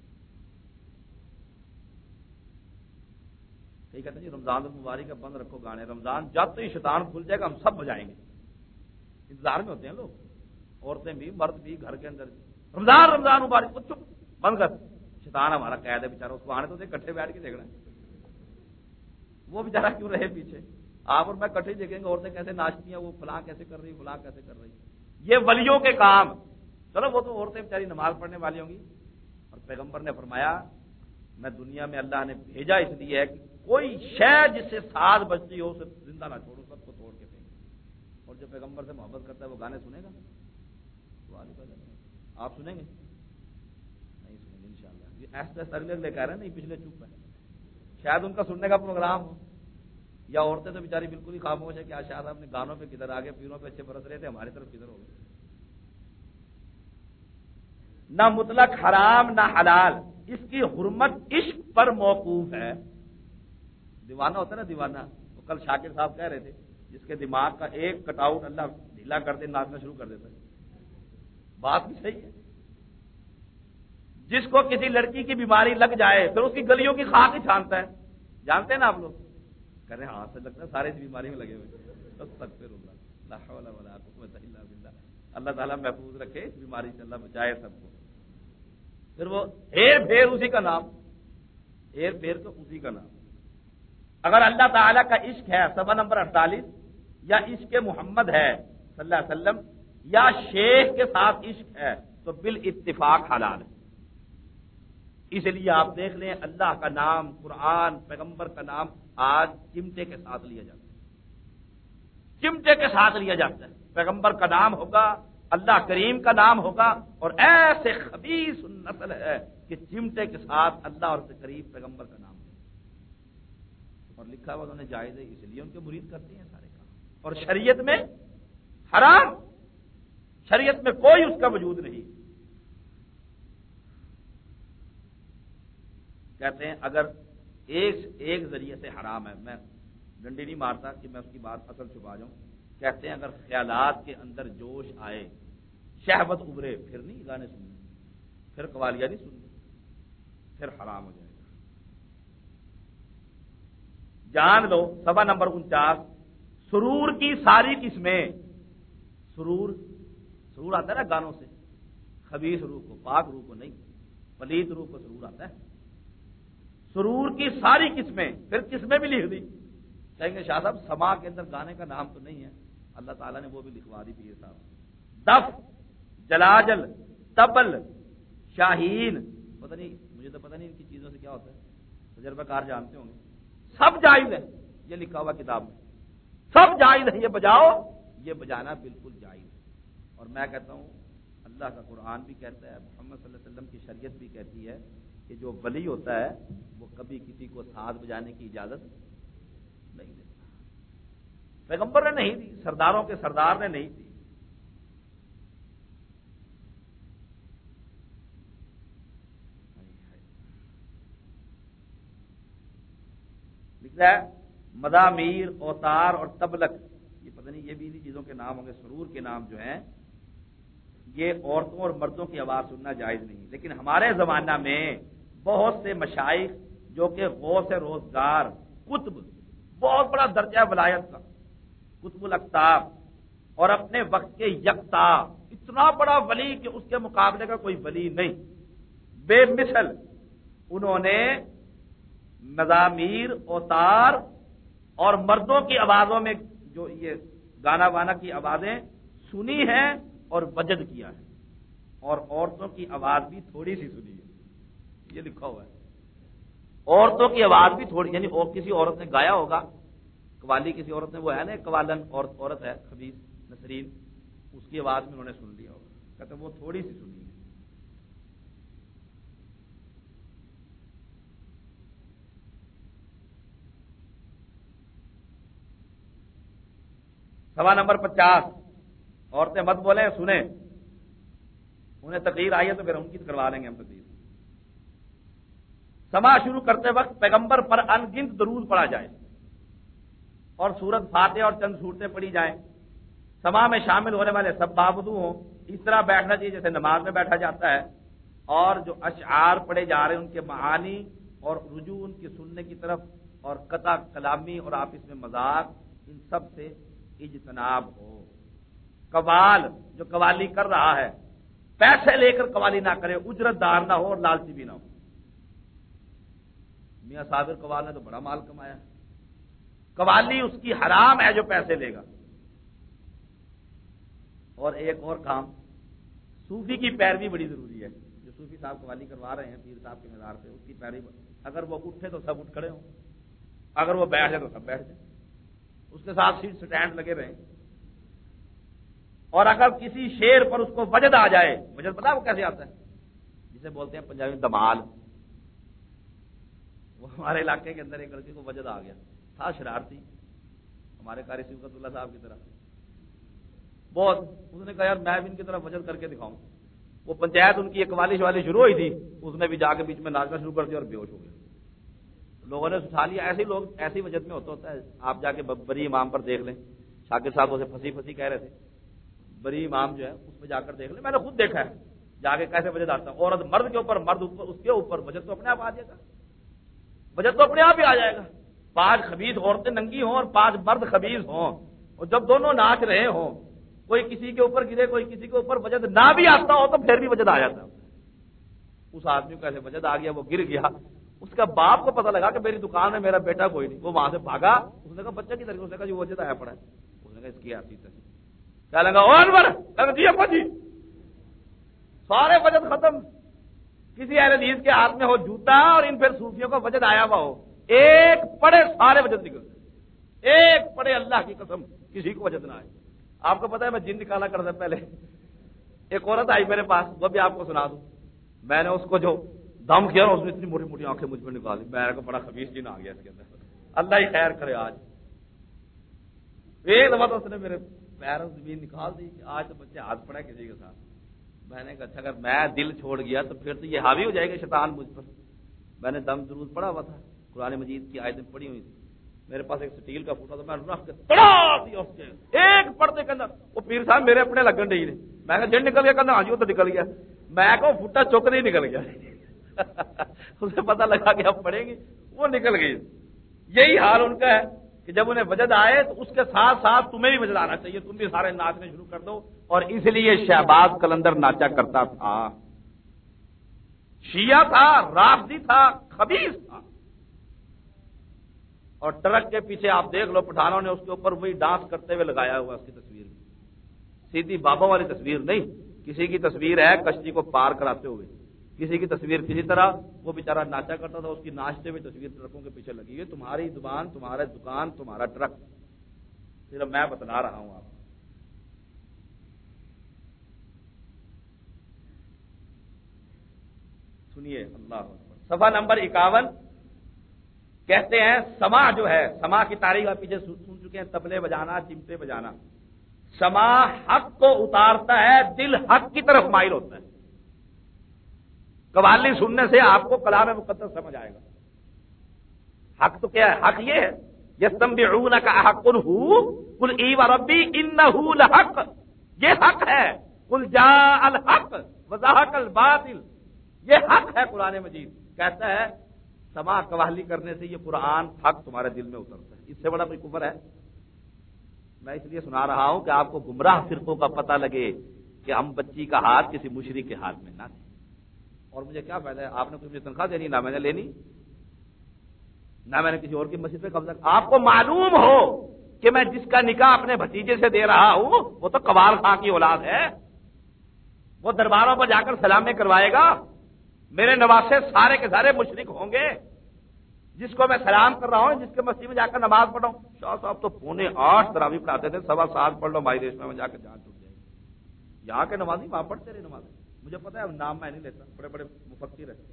Speaker 1: کہتے ہیں جی رمضان المبارک کا بند رکھو گانے، رمضان جب تو یہ شیطان کھل جائے گا ہم سب بجائیں گے۔ انتظار میں ہوتے ہیں لوگ، عورتیں بھی مرد بھی گھر کے اندر، رمضان مبارک کو چپ بند کر، شیطان ہمارا قید ہے بیچارہ، اس کو آنے تو دے، کٹھے بیٹھ کے دیکھنا ہے وہ بیچارہ کیوں رہے پیچھے۔ آپ اور میں کٹھے دیکھیں گے عورتیں کیسے ناچتی ہیں، وہ فلاں کیسے کر رہی، فلاں کیسے کر رہی، یہ ولیوں کے کام۔ چلو وہ تو عورتیں بیچاری نماز پڑھنے والی ہوں گی۔ اور پیغمبر نے فرمایا میں دنیا میں اللہ نے بھیجا اس لیے ہے کہ کوئی شے جس سے ساز بجتی ہو اسے زندہ نہ چھوڑو، سب کو توڑ کے پھینکو۔ اور جو پیغمبر سے محبت کرتا ہے وہ گانے سنے گا؟ آپ سنیں گے؟ نہیں سنیں گے انشاءاللہ۔ یہ ایسے اگلے کہہ رہے ہیں نہیں، پچھلے چپ ہے، شاید ان کا سننے کا پروگرام ہو، یا عورتیں تو بیچاری بالکل ہی خاموش ہے کہ آج شاید اپنے گانوں پہ کدھر آگے، پیروں پہ اچھے برس رہے تھے، ہماری طرف کدھر ہو گئے۔ نہ مطلق حرام نہ حلال، اس کی حرمت عشق پر موقوف ہے۔ دیوانہ ہوتا ہے نا دیوانہ، وہ کل شاکر صاحب کہہ رہے تھے جس کے دماغ کا ایک کٹ آؤٹ اللہ ڈھیلا کر دے ناچنا شروع کر دیتا ہے۔ بات بھی صحیح ہے۔ جس کو کسی لڑکی کی بیماری لگ جائے پھر اس کی گلیوں کی خاک ہی چھانتا ہے، جانتے ہیں نا آپ لوگ، کہہ رہے ہیں ہاں سے لگتا ہے سارے اس بیماری میں لگے ہوئے، لا حول ولا قوت الا باللہ۔ اللہ تعالیٰ محفوظ رکھے اس بیماری سے، اللہ بچائے سب کو۔ پھر وہ ہیر پھیر اسی کا نام، ہیر پھیر تو اسی کا نام۔ اگر اللہ تعالیٰ کا عشق ہے، صفحہ نمبر 48، یا عشق محمد ہے صلی اللہ علیہ وسلم، یا شیخ کے ساتھ عشق ہے تو بالاتفاق حلال ہے۔ اس لیے آپ دیکھ لیں اللہ کا نام، قرآن، پیغمبر کا نام آج چمٹے کے ساتھ لیا جاتا ہے، چمٹے کے ساتھ لیا جاتا ہے۔ پیغمبر کا نام ہوگا، اللہ کریم کا نام ہوگا، اور ایسے خبیث نسل ہے کہ چمٹے کے ساتھ اللہ اور قریب پیغمبر کا نام ہے، اور لکھا ہوا انہوں نے جائز ہے، اس لیے ان کے مرید کرتے ہیں سارے کام۔ اور شریعت میں حرام، شریعت میں کوئی اس کا وجود نہیں۔ کہتے ہیں اگر ایک ذریعے سے حرام ہے، میں ڈنڈی نہیں مارتا کہ میں اس کی بات اصل چھپا جاؤں، کہتے ہیں اگر خیالات کے اندر جوش آئے، شہوت ابھرے، پھر نہیں گانے سننے، پھر قوالیاں نہیں سننے، پھر حرام ہو جائے گا۔ جان لو صفحہ نمبر 49، سرور کی ساری قسمیں، سرور آتا ہے نا گانوں سے، خبیث روح کو، پاک روح کو نہیں، پلیت روح کو سرور آتا ہے۔ سرور کی ساری قسمیں، پھر قسمیں بھی لکھ دی، کہیں گے شاہ صاحب سما کے اندر گانے کا نام تو نہیں ہے، اللہ تعالیٰ نے وہ بھی لکھوا دی پیر صاحب۔ دف، جلاجل، تبل، شاہین، پتہ نہیں مجھے تو پتہ نہیں ان کی چیزوں سے کیا ہوتا ہے، تجربہ کار جانتے ہوں گے، سب جائز ہے، یہ لکھا ہوا کتاب میں، سب جائز ہے، یہ بجاؤ، یہ بجانا بالکل جائز ہے۔ اور میں کہتا ہوں اللہ کا قرآن بھی کہتا ہے، محمد صلی اللہ علیہ وسلم کی شریعت بھی کہتی ہے کہ جو ولی ہوتا ہے وہ کبھی کسی کو ساز بجانے کی اجازت نہیں دیتا، پیغمبر نے نہیں دی، سرداروں کے سردار نے نہیں دی۔ لکھتا ہے مزامیر، اوتار اور تبلک، یہ پتہ نہیں یہ بھی انہی چیزوں کے نام ہوں گے، سرور کے نام جو ہیں، یہ عورتوں اور مردوں کی آواز سننا جائز نہیں۔ لیکن ہمارے زمانہ میں بہت سے مشائخ جو کہ غوث روزگار، قطب، بہت بڑا درجہ ولایت کا، قطب الاقطاب، اور اپنے وقت کے یکتا، اتنا بڑا ولی کہ اس کے مقابلے کا کوئی ولی نہیں، بے مثل، انہوں نے مزامیر، اوتار اور مردوں کی آوازوں میں جو یہ گانا وانا کی آوازیں سنی ہیں اور وجد کیا ہے، اور عورتوں کی آواز بھی تھوڑی سی سنی ہے، یہ لکھا ہوا ہے۔ عورتوں کی آواز بھی تھوڑی، یعنی اور کسی عورت نے گایا ہوگا، قوالی کسی عورت نے، وہ ہے نا قوالن عورت ہے خبیث نسرین، اس کی آواز میں انہوں نے سن لیا ہوگا، کہتے وہ تھوڑی سی سنی ہے۔ سوال نمبر 50، عورتیں مت بولیں، سنیں، انہیں تقریر آئی ہے تو پھر ان کی کروا لیں گے ہم تقریر۔ سما شروع کرتے وقت پیغمبر پر ان گنت درود پڑھا جائے اور سورت فاتحہ اور چند صورتیں پڑھی جائیں۔ سما میں شامل ہونے والے سب بابدو ہوں، اس طرح بیٹھنا چاہیے جیسے نماز میں بیٹھا جاتا ہے، اور جو اشعار پڑھے جا رہے ہیں ان کے معانی اور رجوع ان کی سننے کی طرف اور قطع کلامی اور آپس میں مذاق، ان سب سے اجتناب ہو۔ قوال جو قوالی کر رہا ہے پیسے لے کر قوالی نہ کرے، اجرت دار نہ ہو اور لالچی بھی نہ ہو۔ میاں صابر قوال نے تو بڑا مال کمایا، قوالی اس کی حرام ہے جو پیسے لے گا۔ اور ایک اور کام، صوفی کی پیروی بڑی ضروری ہے، جو صوفی صاحب قوالی کروا رہے ہیں پیر صاحب کے مزار پہ، اس کی پیروی، اگر وہ اٹھے تو سب اٹھ کھڑے ہوں، اگر وہ بیٹھ جائے تو سب بیٹھ جائیں، اس کے ساتھ سیٹ سٹینڈ لگے رہیں، اور اگر کسی شعر پر اس کو وجد آ جائے، وجد پتا وہ کیسے آتا ہے، جسے بولتے ہیں پنجابی دمال، وہ ہمارے علاقے کے اندر ایک لڑکے کو وجد آ گیا، تھا شرارتی ہمارے قاری صبغت اللہ صاحب کی طرح بہت، اس نے کہا یار میں بھی ان کی طرح وجد کر کے دکھاؤں، وہ پنچایت ان کی ایک قوالی شوالی شروع ہوئی تھی، اس نے بھی جا کے بیچ میں ناچنا شروع کر دیا اور بے ہوش ہو گیا، لوگوں نے اٹھا لیا۔ ایسے لوگ ایسی وجد میں ہوتا ہے، آپ جا کے بری امام پر دیکھ لیں، شاکر صاحب اسے پھنسی پھنسی کہہ رہے تھے، بری امام جو ہے اس پہ جا کر دیکھ لیں، میں نے خود دیکھا ہے جا کے کیسے وجد آتا ہے، عورت مرد کے اوپر، مرد اس کے اوپر، وجد تو اپنے آپ آ جائے گا، وجد تو اپنے آپ ہی آ جائے گا۔ 5 خبیث عورتیں ننگی ہوں اور 5 مرد خبیث ہوں، اور جب دونوں ناچ رہے ہوں، کوئی کسی کے اوپر گرے کوئی کسی کے اوپر، وجد نہ بھی آتا ہو تو پھر بھی وجد آ جاتا ہے۔ اس آدمی کو ایسے وجد آ گیا، وہ گر گیا، اس کا باپ کو پتہ لگا کہ میری دکان میں میرا بیٹا کوئی نہیں، وہ وہاں سے بھاگا، اس نے کہا بچہ کی طرح، اس نے کہا جو وجد آیا پڑا ہے، اس نے کہا اس کی آتی تھی کیا لگا اور جی ابا جی سارے وجد ختم۔ کسی اہل حدیث کے ہاتھ میں ہو جوتا اور ان پھر صوفیوں کا وجد آیا ہوا ہو، ایک پڑے سارے وجد نکلتے، ایک پڑے اللہ کی قسم کسی کو وجد نہ آئے۔ آپ کو پتا ہے میں جن نکالا کرتا پہلے، ایک عورت آئی میرے پاس، وہ بھی آپ کو سنا دوں، میں نے اس کو جو دم کیا اس نے اتنی موٹی موٹی آنکھیں مجھ پہ نکالی، میرے کو بڑا خبیث جن آ گیا اس کے اندر، اللہ ہی خیر کرے۔ آج ایک دفعہ تو اس نے میرے پیروں زمین نکال دی کہ آج تو بچے ہاتھ پڑا کسی کے ساتھ۔ میں نے کہا اچھا اگر میں دل چھوڑ گیا تو پھر تو یہ حاوی ہو جائے گا شیطان مجھ پر۔ میں نے دم درود پڑھا ہوا تھا، قرآن مجید کی آیتیں پڑھی ہوئی تھی، میرے پاس ایک سٹیل کا فوٹا تھا، میں رکھ کے تڑا دیا اس کے ایک پردے کے اندر، وہ پیر صاحب میرے اپنے لگن نہیں نے، میں کہا جن نکل گیا، کہنا ہاں جی وہ تو نکل گیا، میں کہا فوٹا چوک نہیں نکل گیا اسے پتہ لگا کہ اب پڑیں گے، وہ نکل گئی۔ یہی حال ان کا ہے کہ جب انہیں وجد آئے تو اس کے ساتھ ساتھ تمہیں بھی وجد آنا چاہیے، تم بھی سارے ناچنے شروع کر دو۔ اور اس لیے شہباز قلندر ناچا کرتا تھا، شیعہ تھا، رافضی تھا، خبیث تھا، اور ٹرک کے پیچھے آپ دیکھ لو پٹھانوں نے اس کے اوپر وہی ڈانس کرتے ہوئے لگایا ہوا، اس کی تصویر سیدھی بابا والی تصویر نہیں، کسی کی تصویر ہے کشتی کو پار کراتے ہوئے، کسی کی تصویر کسی طرح، وہ بیچارہ ناچا کرتا تھا، اس کی ناچتے ہوئے تصویر ٹرکوں کے پیچھے لگی ہے۔ تمہاری زبان، تمہارا دکان، تمہارا ٹرک، صرف میں بتلا رہا ہوں آپ کو۔ سنیے اللہ اکبر، صفحہ نمبر 51 کہتے ہیں سما جو ہے، سما کی تاریخ آپ پیچھے سن چکے ہیں، تبلے بجانا، چمٹے بجانا، سما حق کو اتارتا ہے، دل حق کی طرف مائل ہوتا ہے۔ قوالی سننے سے آپ کو کلام مقدس سمجھ آئے گا۔ حق تو کیا ہے؟ حق یہ ہے یستنبئونک احق ہو قل ای وربی انہ لحق، یہ حق ہے، قل جاء الحق وزہق الباطل، یہ حق ہے۔ قرآن مجید کہتا ہے سما قوالی کرنے سے یہ قرآن حق تمہارے دل میں اترتا ہے، اس سے بڑا کوئی کفر ہے؟ میں اس لیے سنا رہا ہوں کہ آپ کو گمراہ فرقوں کا پتہ لگے کہ ہم بچی کا ہاتھ کسی مشرک کے ہاتھ میں نہ دیں۔ اور مجھے کیا فائدہ ہے، آپ نے کوئی مجھے تنخواہ دینی، نہ میں نے لینی، نہ میں نے کسی اور کی مسجد پہ قبضہ۔ آپ کو معلوم ہو کہ میں جس کا نکاح اپنے بھتیجے سے دے رہا ہوں وہ تو قوال خاں کی اولاد ہے، وہ درباروں پر جا کر سلامیں کروائے گا، میرے نواسے سارے کے سارے مشرک ہوں گے، جس کو میں سلام کر رہا ہوں، جس کے مسجد میں جا کر نماز پڑھ رہا ہوں، شاہ صاحب تو 6:45 تراویح پڑھاتے تھے، 7:15 پڑھ لو مائی ریشما میں جا کے جان ٹوٹ جائے گی۔ یہاں کے نمازی وہاں پڑھتے رہے نماز، مجھے پتا ہے نام میں نہیں لیتا، بڑے بڑے مفکر ہیں۔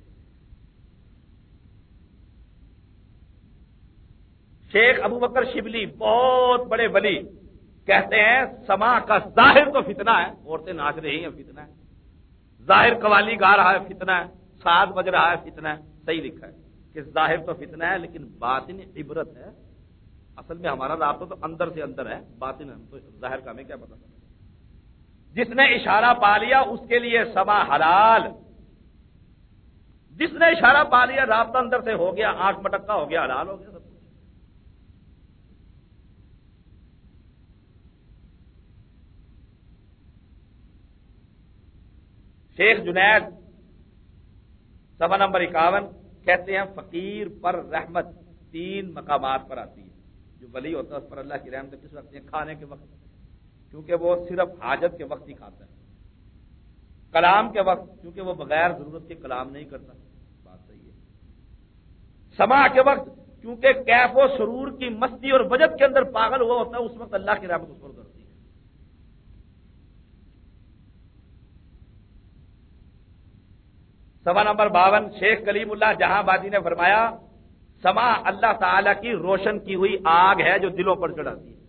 Speaker 1: شیخ ابو بکر شبلی بہت بڑے ولی کہتے ہیں سما کا ظاہر تو فتنہ ہے، عورتیں ناچ رہی ہیں فتنہ ہے، ظاہر قوالی گا رہا ہے فتنہ ہے، ساز بج رہا ہے فتنہ ہے، صحیح لکھا ہے کہ ظاہر تو فتنہ ہے لیکن باطن عبرت ہے۔ اصل میں ہمارا رابطہ تو اندر سے اندر ہے، باطن ہم تو ظاہر کا ہمیں کیا پتا۔ جس نے اشارہ پا لیا اس کے لیے سما حلال، جس نے اشارہ پا لیا رابطہ اندر سے ہو گیا، آنکھ مٹکا ہو گیا، حلال ہو گیا سب کچھ۔ شیخ جنید صفحہ نمبر 51 کہتے ہیں فقیر پر رحمت 3 مقامات پر آتی ہے۔ جو ولی ہوتا ہے اس پر اللہ کی رحمت کس وقت ہے؟ کھانے کے وقت، کیونکہ وہ صرف حاجت کے وقت ہی کھاتا ہے۔ کلام کے وقت، کیونکہ وہ بغیر ضرورت کے کلام نہیں کرتا، بات صحیح ہے۔ سماع کے وقت، کیونکہ کیف و سرور کی مستی اور وجد کے اندر پاگل ہوا ہوتا ہے، اس وقت اللہ کی رحمت اس پر اترتی ہے۔ صفحہ نمبر 52 شیخ کلیم اللہ جہاں آبادی نے فرمایا سما اللہ تعالی کی روشن کی ہوئی آگ ہے جو دلوں پر چڑھاتی ہے۔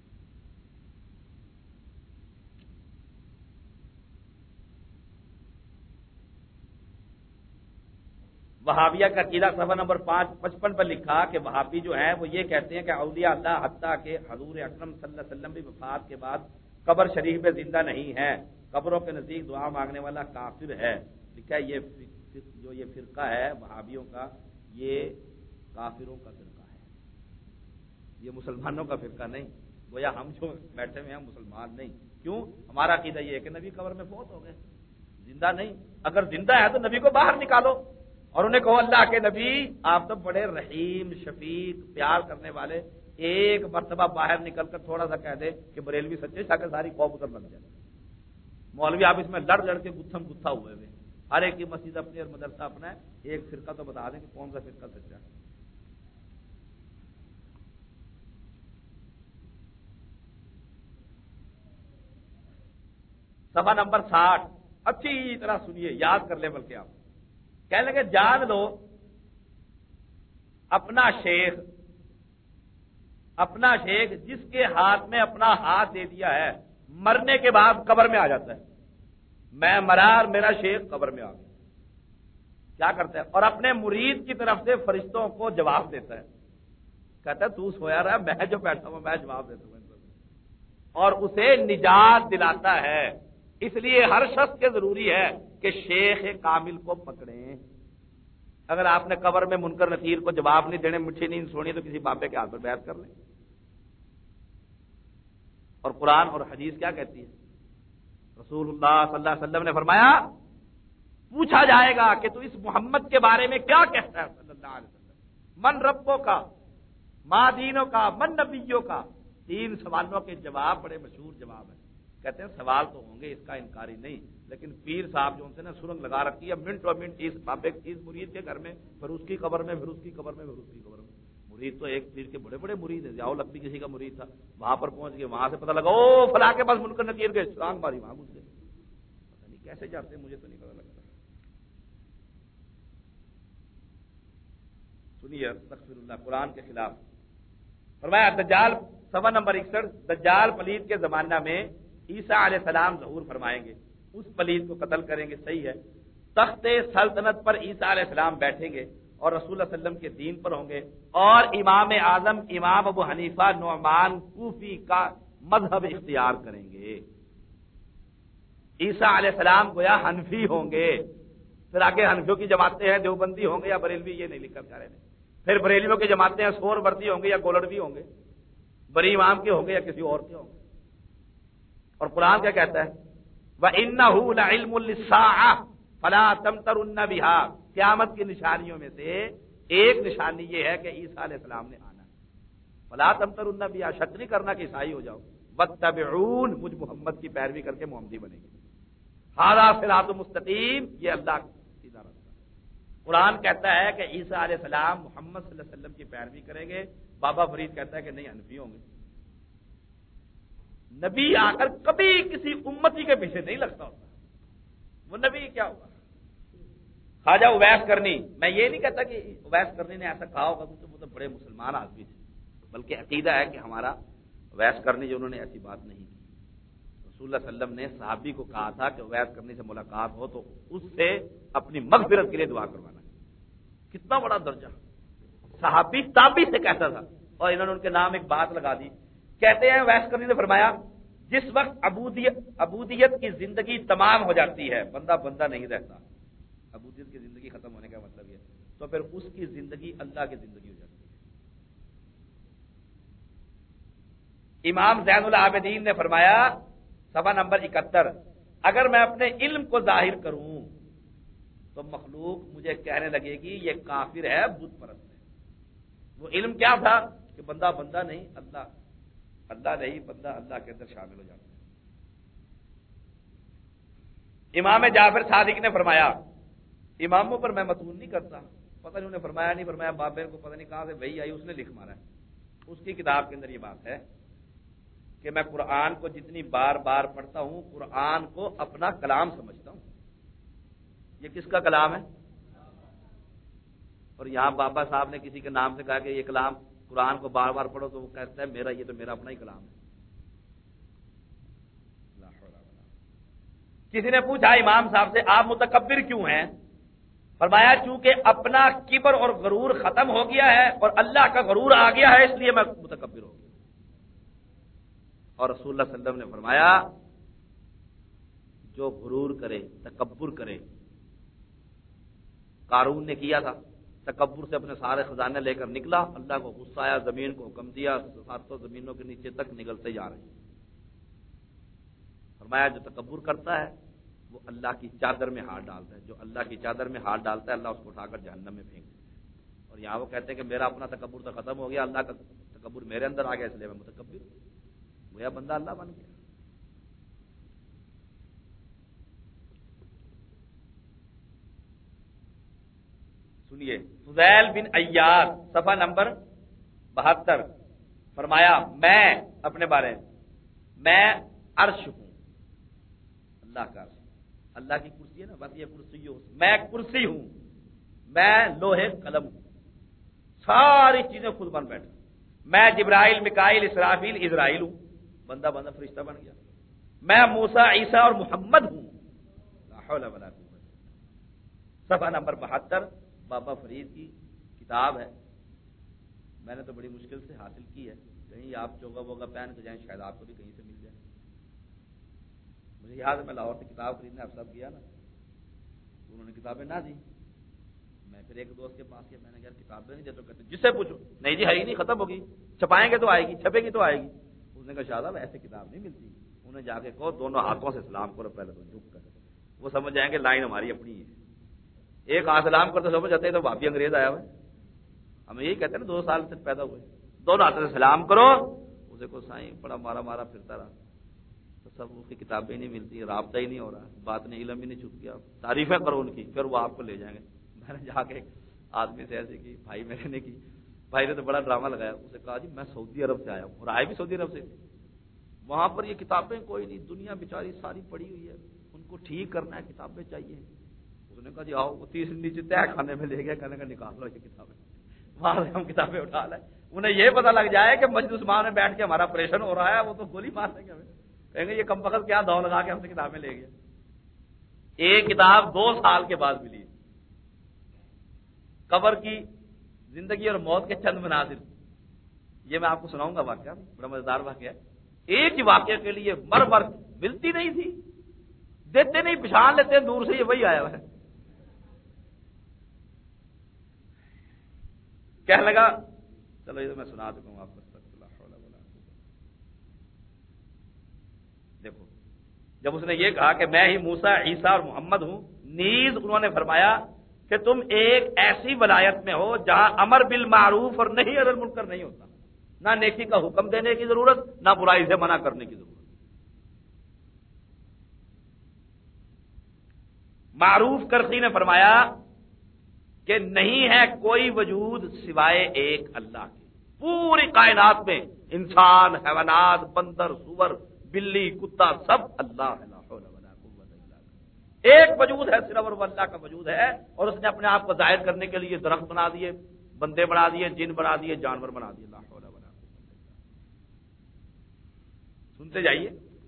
Speaker 1: وہابیہ کا عقیدہ صفحہ نمبر 55 پر لکھا کہ وہابی جو ہیں وہ یہ کہتے ہیں کہ اولیاء اللہ حتیٰ کہ حضور اکرم صلی اللہ علیہ وسلم بھی وفات کے بعد قبر شریف میں زندہ نہیں ہے، قبروں کے نزدیک دعا مانگنے والا کافر ہے۔ لکھا ہے یہ فرقہ ہے وہابیوں کا، یہ کافروں کا فرقہ ہے، یہ مسلمانوں کا فرقہ نہیں۔ گویا ہم جو بیٹھے ہوئے ہیں مسلمان نہیں۔ کیوں؟ ہمارا عقیدہ یہ ہے کہ نبی قبر میں فوت ہو گئے، زندہ نہیں۔ اگر زندہ ہے تو نبی کو باہر نکالو اور انہیں کہو اللہ کے نبی آپ تو بڑے رحیم شفیق پیار کرنے والے، ایک مرتبہ باہر نکل کر تھوڑا سا کہہ دے کہ بریلوی سچے تاکہ ساری قوم ادھر لگ جائے۔ مولوی آپ اس میں لڑ لڑ کے گتھم گتھا ہوئے ہوئے، ہر ایک کی مسجد اپنی اور مدرسہ اپنا ہے، ایک فرقہ تو بتا دیں کہ کون سا فرقہ سچا ہے۔ صفحہ نمبر 60 اچھی طرح سنیے، یاد کر لیں، بلکہ آپ کہنے لگے جان لو اپنا شیخ جس کے ہاتھ میں اپنا ہاتھ دے دیا ہے مرنے کے بعد قبر میں آ جاتا ہے، میں مرا اور میرا شیخ قبر میں آ گیا، کیا کرتا ہے؟ اور اپنے مرید کی طرف سے فرشتوں کو جواب دیتا ہے، کہتا ہے تو سویا رہا، میں جو بیٹھا ہوں میں جواب دیتا ہوں، اور اسے نجات دلاتا ہے۔ اس لیے ہر شخص کے ضروری ہے کہ شیخ کامل کو پکڑیں۔ اگر آپ نے قبر میں منکر نکیر کو جواب نہیں دینے، مٹھی نہیں سونی، تو کسی بابے کے ہاتھ پر بیعت کر لیں۔ اور قرآن اور حدیث کیا کہتی ہے؟ رسول اللہ صلی اللہ علیہ وسلم نے فرمایا پوچھا جائے گا کہ تو اس محمد کے بارے میں کیا کہتا ہے صلی اللہ علیہ وسلم، من ربوں کا، ما دینوں کا، من نبیوں کا۔ 3 سوالوں کے جواب بڑے مشہور جواب ہیں۔ کہتے ہیں سوال تو ہوں گے، اس کا انکاری نہیں، لیکن پیر صاحب جو ان سے نا سرنگ لگا رکھی ہے، منٹ اور منٹ اس بابے اس مرید کے گھر میں، پھر اس کی قبر میں، پھر اس کی قبر میں، پھر اس کی قبر میں۔ مرید تو ایک پیر کے بڑے بڑے مرید ہیں، ضیاء الحق بھی کسی کا مرید تھا، وہاں پر پہنچ گئے، وہاں سے پتہ لگا او فلاں کے پاس منکر نکیر کے چھلانگ ماری، وہاں گھس گئے، پتہ نہیں کیسے جاتے ہیں، مجھے تو نہیں پتہ لگتا۔ سنیے استغفر اللہ، قرآن کے خلاف فرمایا دجال صفحہ نمبر 61 دجال پلید کے زمانہ میں عیسیٰ علیہ السلام ظہور فرمائیں گے، اس پلید کو قتل کریں گے، صحیح ہے۔ تخت سلطنت پر عیسیٰ علیہ السلام بیٹھیں گے اور رسول اللہ صلی اللہ علیہ وسلم کے دین پر ہوں گے، اور امام اعظم امام ابو حنیفہ نعمان کوفی کا مذہب اختیار کریں گے۔ عیسیٰ علیہ السلام گویا حنفی ہوں گے، پھر آگے حنفیوں کی جماعتیں ہیں، دیوبندی ہوں گے یا بریلوی، یہ نہیں لکھا جا رہے ہیں، پھر بریلویوں کی جماعتیں ہیں، سور وردی ہوں گے یا گولڑوی ہوں گے، بری امام کے ہوں گے یا کسی اور کے ہوں گے۔ اور قرآن کیا کہتا ہے؟ وَإِنَّهُ لَعِلْمٌ لِلسَّاعَةِ فَلَا تَمْتَرُنَّ بِهَا، قیامت کی نشانیوں میں سے ایک نشانی یہ ہے کہ عیسیٰ علیہ السلام نے آنا ہے، فَلَا تَمْتَرُنَّ بِهَا، شک نہیں کرنا کہ عیسائی ہو جاؤ، وَاتَّبِعُونِ، مجھ محمد کی پیروی کر کے محمدی بنیں گے، هَذَا صِرَاطٌ مُسْتَقِيمٌ، یہ اللہ کا سیدھا راستہ۔ قرآن کہتا ہے کہ عیسیٰ علیہ السلام محمد صلی اللہ علیہ وسلم کی پیروی کریں گے، بابا فرید کہتا ہے کہ نہیں، حنفی ہوں گے۔ نبی آ کر کبھی کسی امتی کے پیچھے نہیں لگتا ہوتا، وہ نبی کیا ہوگا؟ خواجہ اویس کرنی، میں یہ نہیں کہتا کہ اویس کرنی نے ایسا کہا ہوگا، وہ تو بڑے مسلمان آدمی تھے، بلکہ عقیدہ ہے کہ ہمارا اویس کرنی جو انہوں نے ایسی بات نہیں کی۔ رسول اللہ صلی اللہ علیہ وسلم نے صحابی کو کہا تھا کہ اویس کرنی سے ملاقات ہو تو اس سے اپنی مغفرت کے لیے دعا کروانا۔ کتنا بڑا درجہ، صحابی تابعی سے کہتا تھا، اور انہوں نے ان کے نام ایک بات لگا دی۔ کہتے ہیں اویس کرنی نے فرمایا جس وقت عبودیت کی زندگی تمام ہو جاتی ہے، بندہ بندہ نہیں رہتا، عبودیت کی زندگی ختم ہونے کا مطلب یہ، تو پھر اس کی زندگی اللہ کی زندگی ہو جاتی ہے۔ امام زین العابدین نے فرمایا صفحہ نمبر 71، اگر میں اپنے علم کو ظاہر کروں تو مخلوق مجھے کہنے لگے گی یہ کافر ہے، بت پرست ہے۔ وہ علم کیا تھا کہ بندہ بندہ نہیں، اللہ اللہ نہیں، بندہ اللہ کے اندر شامل ہو جاتا ہے۔ امام جعفر صادق نے فرمایا، اماموں پر میں متون نہیں کرتا، پتہ نہیں انہیں فرمایا نہیں فرمایا، بابر کو پتہ نہیں کہاں سے وہی آئی، اس نے لکھ مارا ہے۔ اس کی کتاب کے اندر یہ بات ہے کہ میں قرآن کو جتنی بار بار پڑھتا ہوں، قرآن کو اپنا کلام سمجھتا ہوں۔ یہ کس کا کلام ہے؟ اور یہاں بابا صاحب نے کسی کے نام سے کہا کہ یہ کلام قرآن کو بار بار پڑھو تو وہ کہتا ہے میرا، یہ تو میرا اپنا ہی کلام ہے۔ کسی نے پوچھا امام صاحب سے آپ متکبر کیوں ہیں؟ فرمایا چونکہ اپنا کبر اور غرور ختم ہو گیا ہے اور اللہ کا غرور آ گیا ہے، اس لیے میں متکبر ہو گیا۔ اور رسول اللہ صلی اللہ علیہ وسلم نے فرمایا جو غرور کرے، تکبر کرے، قارون نے کیا تھا، تکبر سے اپنے سارے خزانے لے کر نکلا، اللہ کو غصہ آیا، زمین کو حکم دیا، ساتوں زمینوں کے نیچے تک نگلتے جا رہے ہیں۔ فرمایا جو تکبر کرتا ہے وہ اللہ کی چادر میں ہاتھ ڈالتا ہے، جو اللہ کی چادر میں ہاتھ ڈالتا ہے اللہ اس کو اٹھا کر جہنم میں پھینک دیتا ہے۔ اور یہاں وہ کہتے ہیں کہ میرا اپنا تکبر تو ختم ہو گیا، اللہ کا تکبر میرے اندر آ گیا، اس لیے میں متکبر ہوں، گویا بندہ اللہ بن گیا۔ سنیے فضیل بن ایاز صفحہ نمبر 72، فرمایا میں اپنے بارے میں عرش ہوں، اللہ کا عرش، اللہ کی کرسی ہے نا، بس یہ کرسی ہو، میں کرسی ہوں، میں لوہے قلم ہوں، ساری چیزیں خود بن بیٹھا، میں جبرائیل میکائیل اسرافیل اسرائیل ہوں، بندہ بندہ فرشتہ بن گیا، میں موسیٰ عیسیٰ اور محمد ہوں، لا حول ولا قوت۔ صفحہ نمبر 72 بابا فرید کی کتاب ہے، میں نے تو بڑی مشکل سے حاصل کی ہے، کہیں آپ چوگا ووگا پہن کے جائیں، شاید آپ کو بھی کہیں سے مل جائے۔ مجھے یاد ہے میں لاہور سے کتاب خریدنے آپ سب گیا نا، تو انہوں نے کتابیں نہ دی، میں پھر ایک دوست کے پاس گیا، میں نے کہا کتابیں نہیں دے تو کہتے جس سے پوچھو، نہیں جی ہے ہی نہیں، ختم ہوگی، چھپائیں گے تو آئے گی، چھپے گی تو آئے گی۔ اس نے کہا شاہ صاحب ایسے کتاب نہیں ملتی، انہیں جا کے کہو دونوں ہاتھوں سے سلام کرو پہلے تو جھک کر، وہ سمجھ جائیں گے لائن ہماری اپنی ہے، ایک ہاتھ سلام کرتے سمجھ جاتے ہیں تو بھابی انگریز آیا ہوا ہے، ہم یہی کہتے ہیں نا 2 سال سے پیدا ہوئے، دونوں ہاتھوں سے سلام کرو، اسے کو سائیں بڑا مارا مارا پھرتا رہا، تو سب اس کی کتابیں نہیں ملتی، رابطہ ہی نہیں ہو رہا، بات نہیں، علم ہی نہیں چھپ گیا، تعریفیں کرو ان کی، پھر وہ آپ کو لے جائیں گے۔ میں نے جا کے ایک آدمی سے ایسے کی، بھائی میرے نے کی، بھائی نے تو بڑا ڈرامہ لگایا، اسے کہا جی میں سعودی عرب سے آیا ہوں، اور آئے بھی سعودی عرب سے، وہاں پر یہ کتابیں کوئی نہیں، دنیا بیچاری ساری پڑی ہوئی ہے، ان کو ٹھیک کرنا ہے، کتابیں چاہیے۔ اس نے کہا جی آؤ، وہ 30 نیچے طے کھانے میں لے گیا، کہنے کا نکال لو یہ کتابیں، وہاں سے ہم کتابیں اٹھا لائیں، انہیں یہ پتہ لگ جائے کہ مسجد عثمان میں بیٹھ کے ہمارا آپریشن ہو رہا ہے، وہ تو گولی مار دیں گے ہمیں، کہیں گے یہ کم وقت کیا دو لگا کے ہم سے کتابیں لے گیا۔ ایک کتاب 2 سال کے بعد ملی، قبر کی زندگی اور موت کے چند مناظر، یہ میں آپ کو سناؤں گا واقعہ، بڑا مزیدار واقعہ ہے۔ ایک ہی واقعے کے لیے مر ملتی نہیں تھی، دیتے نہیں، پچھان لیتے ہیں دور سے، یہ وہی آیا ہوا ہے۔ کہنے لگا چلو یہ تو میں سنا چکا ہوں آپ کو، دیکھو جب اس نے یہ کہا کہ میں ہی موسیٰ عیسیٰ اور محمد ہوں، نیز انہوں نے فرمایا کہ تم ایک ایسی ولایت میں ہو جہاں امر بالمعروف اور نہی عن المنکر نہیں ہوتا، نہ نیکی کا حکم دینے کی ضرورت، نہ برائی سے منع کرنے کی ضرورت۔ معروف کرخی نے فرمایا کہ نہیں ہے کوئی وجود سوائے ایک اللہ کے، پوری کائنات میں انسان، حیوانات، بندر، سور، بلی، کتا، سب اللہ ہے، لا حول ولا قوت الا باللہ۔ ایک وجود ہے صرف، اور وہ اللہ کا وجود ہے، اور اس نے اپنے آپ کو ظاہر کرنے کے لیے درخت بنا دیے، بندے بنا دیے، جن بنا دیے، جانور بنا دیے، لا حول ولا قوت الا باللہ۔ سنتے جائیے،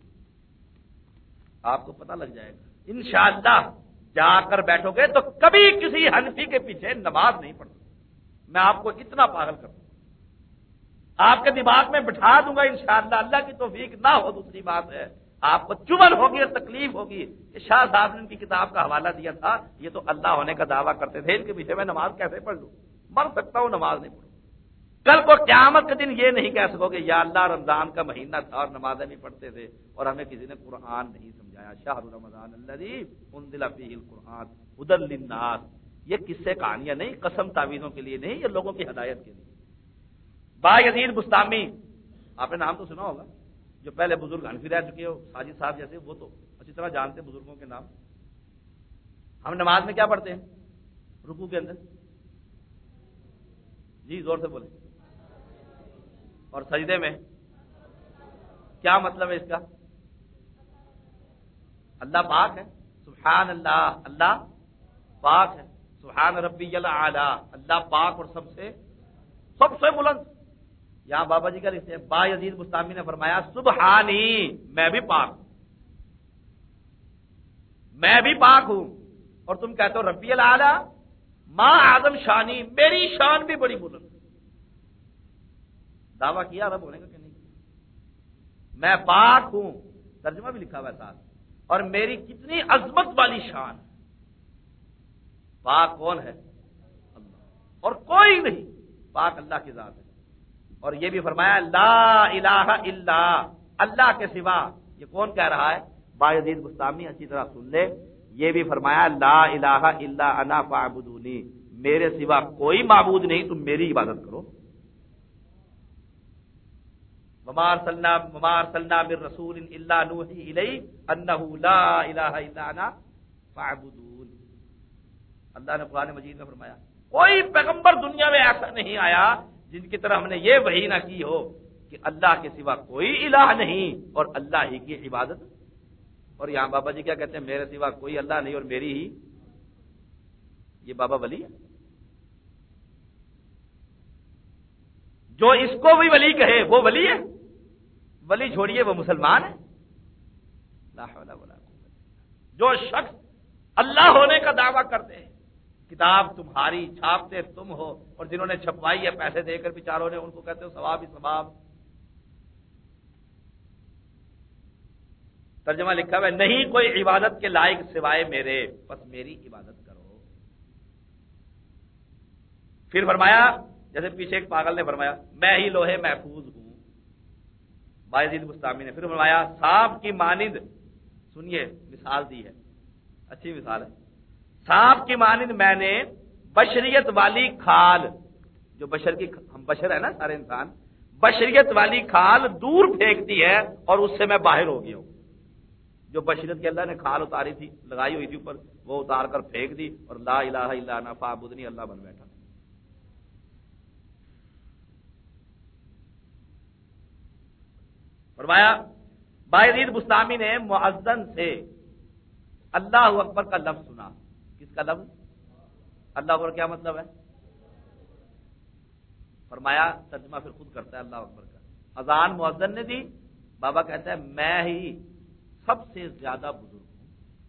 Speaker 1: آپ کو پتہ لگ جائے گا انشاءاللہ۔ جا کر بیٹھو گے تو کبھی کسی حنفی کے پیچھے نماز نہیں پڑھو، میں آپ کو اتنا پاگل کر دوں گا، آپ کے دماغ میں بٹھا دوں گا انشاءاللہ، اللہ کی توفیق نہ ہو دوسری بات ہے، آپ کو چبھن ہوگی اور تکلیف ہوگی کہ شاہ صاحب نے ان کی کتاب کا حوالہ دیا تھا، یہ تو اللہ ہونے کا دعویٰ کرتے تھے، ان کے پیچھے میں نماز کیسے پڑھ لوں، مر سکتا ہوں نماز نہیں پڑھوں۔ کل کو قیامت کے دن یہ نہیں کہہ سکو گے یا اللہ رمضان کا مہینہ تھا اور نمازیں نہیں پڑھتے تھے اور ہمیں کسی نے قرآن نہیں سمجھایا، شہر رمضان الذی انزل فیہ القرآن ھدی للناس، یہ قصے کہانیاں نہیں، قسم تعویذوں کے لیے نہیں، یہ لوگوں کی ہدایت کے لیے۔ بایزید بستامی، آپ نے نام تو سنا ہوگا، جو پہلے بزرگ حنفی رہ چکے ہو، ساجد صاحب جیسے، وہ تو اچھی طرح جانتے ہیں بزرگوں کے نام۔ ہم نماز میں کیا پڑھتے ہیں رکوع کے اندر؟ جی زور سے بولیں۔ اور سجدے میں کیا مطلب ہے اس کا؟ اللہ پاک ہے، سبحان اللہ، اللہ پاک ہے، سبحان ربی الاعلی، اللہ پاک اور سب سے بلند۔ یہاں بابا جی کا لکھتے ہیں، بایزید بستامی نے فرمایا سبحانی، میں بھی پاک ہوں، میں بھی پاک ہوں، اور تم کہتے ہو ربی الاعلی، ماں اعظم شانی، میری شان بھی بڑی بلند۔ دعویٰ کیا رب ہونے کا کہ نہیں؟ میں پاک ہوں، ترجمہ بھی لکھا ہوا ہے ساتھ، اور میری کتنی عظمت والی شان ہے۔ پاک کون ہے؟ اللہ، اور کوئی نہیں، پاک اللہ کی ذات ہے۔ اور یہ بھی فرمایا لا الہ الا، اللہ کے سوا، یہ کون کہہ رہا ہے؟ بایزید بستامی، اچھی طرح سن لے، یہ بھی فرمایا لا الہ الا انا فاعبدونی، میرے سوا کوئی معبود نہیں، تم میری عبادت کرو۔ وما ارسلنا من رسول الا نوحی الیہ انہ لا الہ الا انا فاعبدون۔ اللہ نے قرآن مجید میں فرمایا کوئی پیغمبر دنیا میں ایسا نہیں آیا جن کی طرح ہم نے یہ وحی نہ کی ہو کہ اللہ کے سوا کوئی الہ نہیں اور اللہ ہی کی عبادت۔ اور یہاں بابا جی کیا کہتے ہیں؟ میرے سوا کوئی اللہ نہیں اور میری ہی، یہ بابا ولی ہے؟ جو اس کو بھی ولی کہے وہ ولی ہے؟ ولی چھوڑیے، وہ مسلمان ہے؟ لا حول ولا قوت الا باللہ۔ جو شخص اللہ ہونے کا دعویٰ کرتے ہیں، کتاب تمہاری، چھاپتے تم ہو، اور جنہوں نے چھپوائی ہے پیسے دے کر بیچاروں نے، ان کو کہتے ہو ثواب ہی ثواب۔ ترجمہ لکھا ہوا ہے نہیں کوئی عبادت کے لائق سوائے میرے، بس میری عبادت کرو۔ پھر فرمایا، جیسے پیچھے ایک پاگل نے فرمایا میں ہی لوہے محفوظ ہوں، بایزید بستامی نے پھر فرمایا سانپ کی مانند، سنیے مثال دی ہے، اچھی مثال ہے، سانپ کی مانند میں نے بشریت والی کھال، جو بشر کی، ہم بشر ہے نا سارے انسان، بشریت والی کھال دور پھینک دی ہے اور اس سے میں باہر ہو گیا ہوں۔ جو بشریت کے اللہ نے کھال اتاری تھی، لگائی ہوئی تھی اوپر، وہ اتار کر پھینک دی اور لا الہ الا انا فاعبدنی اللہ بن بیٹھا۔ فرمایا بایزید بستامی نے مؤذن سے اللہ اکبر کا لفظ سنا۔ کس کا لفظ؟ اللہ اکبر کیا مطلب ہے؟ فرمایا ترجمہ پھر خود کرتا ہے اللہ اکبر کا۔ اذان مؤذن نے دی، بابا کہتا ہے میں ہی سب سے زیادہ بزرگ ہوں۔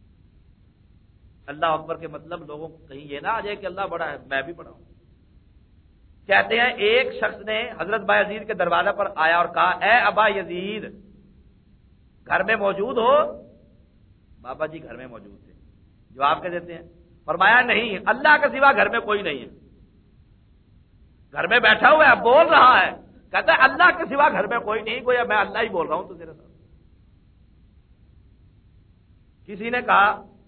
Speaker 1: اللہ اکبر کے مطلب لوگوں کو کہیں یہ نہ آ جائے کہ اللہ بڑا ہے، میں بھی بڑا ہوں۔ کہتے ہیں ایک شخص نے حضرت بایزید کے دروازے پر آیا اور کہا اے ابا یزید، گھر میں موجود ہو؟ بابا جی گھر میں موجود تھے۔ جواب کیا دیتے ہیں؟ فرمایا نہیں، اللہ کے سوا گھر میں کوئی نہیں ہے، گھر میں بیٹھا ہوا ہے، بول رہا ہے، کہتا ہے اللہ کے سوا گھر میں کوئی نہیں، گویا میں اللہ ہی بول رہا ہوں تو تیرے ساتھ۔ کسی نے کہا،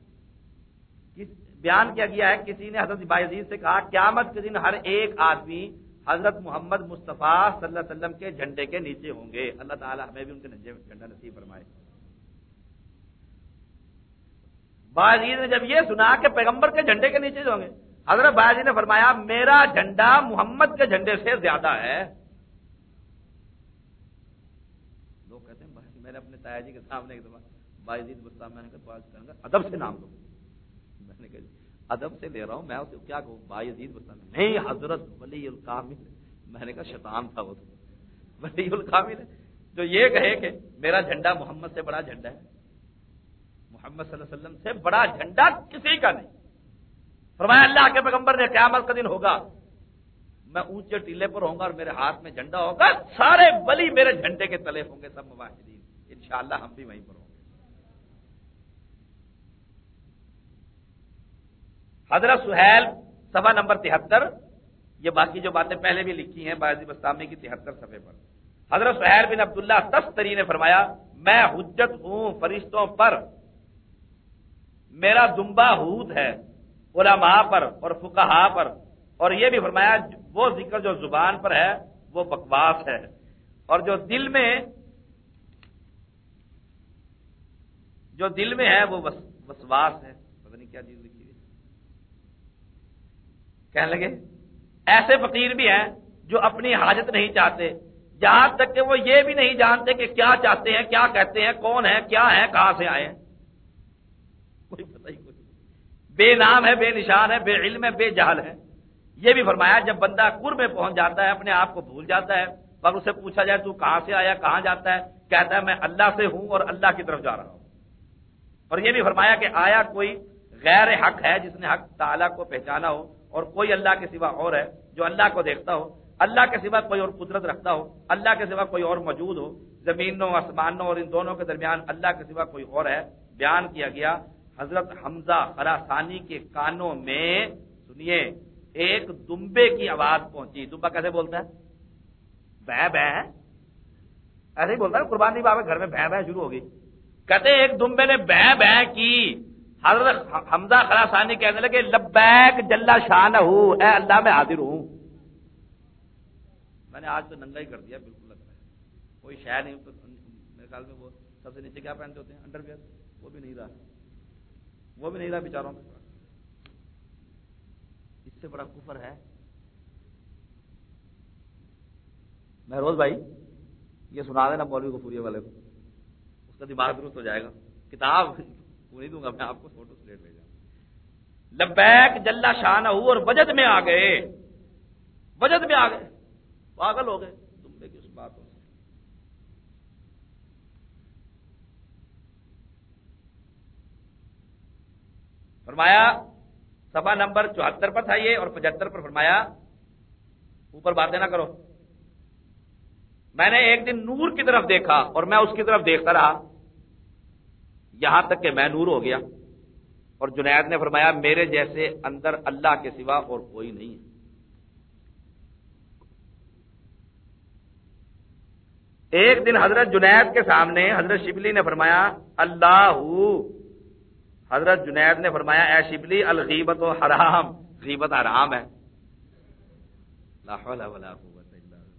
Speaker 1: بیان کیا گیا ہے، کسی نے حضرت بایزید سے کہا قیامت کے دن ہر ایک آدمی حضرت محمد مصطفیٰ صلی اللہ علیہ وسلم کے جھنڈے کے نیچے ہوں گے، اللہ تعالی ہمیں بھی ان کے جھنڈا نصیب فرمائے۔ بایزید نے جب یہ سنا کہ پیغمبر کے جھنڈے کے نیچے ہوں گے، حضرت بایزید نے فرمایا میرا جھنڈا محمد کے جھنڈے سے زیادہ ہے. لوگ کہتے ہیں میں نے اپنے تایا جی کے سامنے ایک دفعہ بایزید بستام میں نے کہا ادب سے نام لو. میں نے کہا ادب سے لے رہا ہوں، میں اسے کیا کہوں بایزید بستام؟ نہیں حضرت ولی الکامل. میں نے کہا شیطان تھا وہ تو ولی الکامل ہے جو یہ کہے کہ میرا جھنڈا محمد سے بڑا جھنڈا ہے. محمد صلی اللہ علیہ وسلم سے بڑا جھنڈا کسی کا نہیں. فرمایا اللہ کے پیغمبر نے قیامت کا دن ہوگا میں اونچے ٹیلے پر ہوں گا اور میرے ہاتھ میں جھنڈا ہوگا، سارے ولی میرے جھنڈے کے تلے ہوں گے، سب مواحدین. انشاءاللہ ہم بھی وہیں پر ہوں گے. حضرت سہیل صفحہ نمبر 73، یہ باقی جو باتیں پہلے بھی لکھی ہیں بایزید بستامی کی 73 صفحے پر. حضرت سہیل بن عبداللہ تستری نے فرمایا میں حجت ہوں فرشتوں پر، میرا دمبا ہود ہے علماء پر اور فقہاء پر. اور یہ بھی فرمایا وہ ذکر جو زبان پر ہے وہ بکواس ہے، اور جو دل میں ہے وہ وسواس ہے. پتہ نہیں کیا چیز لکھی ہے. کہنے لگے ایسے فقیر بھی ہیں جو اپنی حاجت نہیں چاہتے، جہاں تک کہ وہ یہ بھی نہیں جانتے کہ کیا چاہتے ہیں، کیا کہتے ہیں، کون ہے، کیا ہے، کہاں سے آئے ہیں، کوئی پتہ ہی کوئی. بے نام ہے، بے نشان ہے، بے علم ہے، بے جہل ہے. یہ بھی فرمایا جب بندہ قرب میں پہنچ جاتا ہے اپنے آپ کو بھول جاتا ہے، اور اسے پوچھا جائے تو کہاں سے آیا، کہاں جاتا ہے، کہتا ہے میں اللہ سے ہوں اور اللہ کی طرف جا رہا ہوں. اور یہ بھی فرمایا کہ آیا کوئی غیر حق ہے جس نے حق تعالیٰ کو پہچانا ہو، اور کوئی اللہ کے سوا اور ہے جو اللہ کو دیکھتا ہو، اللہ کے سوا کوئی اور قدرت رکھتا ہو، اللہ کے سوا کوئی اور موجود ہو، زمینوں آسمانوں اور ان دونوں کے درمیان اللہ کے سوا کوئی اور ہے. بیان کیا گیا حضرت حمزہ خراسانی کے کانوں میں سنیے ایک دمبے کی آواز پہنچی. دمبا کیسے بولتا ہے؟ بہ بہ ایسے ہی بولتا ہے. قربانی بابا گھر میں بہ بہ شروع ہوگی. کہتے ایک دمبے نے بہ بہ کی. حضرت حمزہ خراسانی کہنے لگے لبیک جل شانہ اے اللہ میں حاضر ہوں. میں نے آج تو ننگا ہی کر دیا بالکل. لگتا ہے کوئی شے نہیں. میرے خیال میں وہ سب سے نیچے کیا پہنتے ہوتے ہیں؟ Underwear. وہ بھی نہیں رہا بیچاروں میں. اس سے بڑا کفر ہے. مہروز بھائی یہ سنا دینا مولوی غفوریہ والے کو، اس کا دماغ درست ہو جائے گا. کتاب نہیں دوں گا میں آپ کو، فوٹو سلیٹ بھیجا. لبیک جل شانہ اور وجد میں آ گئے. پاگل ہو گئے دمبے کی اس باتوں سے. فرمایا صفحہ نمبر 74 پر تھا یہ، اور 75 پر فرمایا اوپر باتیں نہ کرو. میں نے ایک دن نور کی طرف دیکھا اور میں اس کی طرف دیکھتا رہا یہاں تک کہ میں نور ہو گیا. اور جنید نے فرمایا میرے جیسے اندر اللہ کے سوا اور کوئی نہیں ہے. ایک دن حضرت جنید کے سامنے حضرت شبلی نے فرمایا اللہ. حضرت جنید نے فرمایا اے شبلی الغیبت و حرام، غیبت حرام ہے. لا حول ولا قوت الا باللہ.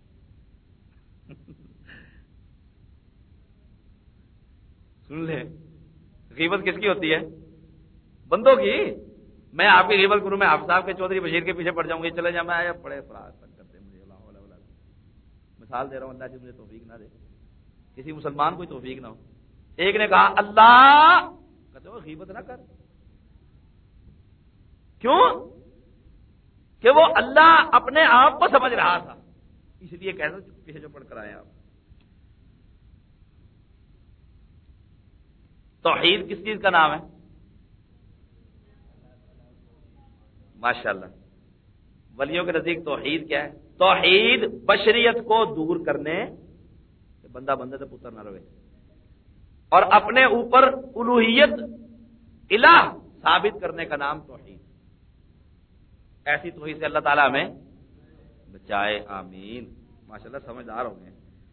Speaker 1: سن لے غیبت کس کی ہوتی ہے؟ بندوں کی. میں آپ کی غیبت کروں، میں آپ صاحب کے چودھری بشیر کے پیچھے پڑ جاؤں گی، چلے جاؤں میں بڑے افراد کرتے مجھے. لا حول ولا قوت. مثال دے رہا ہوں، اللہ سے مجھے توفیق نہ دے، کسی مسلمان کو توفیق نہ ہو. ایک نے کہا اللہ، کہتے ہو غیبت نہ کر. کیوں؟ کہ وہ اللہ اپنے آپ کو سمجھ رہا تھا، اس لیے کہتے پیچھے جو پڑھ کر آئے آپ. توحید کس چیز کا نام ہے؟ ماشاءاللہ. ولیوں کے نزدیک توحید کیا ہے؟ توحید بشریت کو دور کرنے، بندہ بندے سے پتر نہ رہے، اور اپنے اوپر الوہیت الہ ثابت کرنے کا نام توحید. ایسی توحید سے اللہ تعالیٰ ہمیں بچائے. آمین. ماشاءاللہ سمجھدار ہو گئے.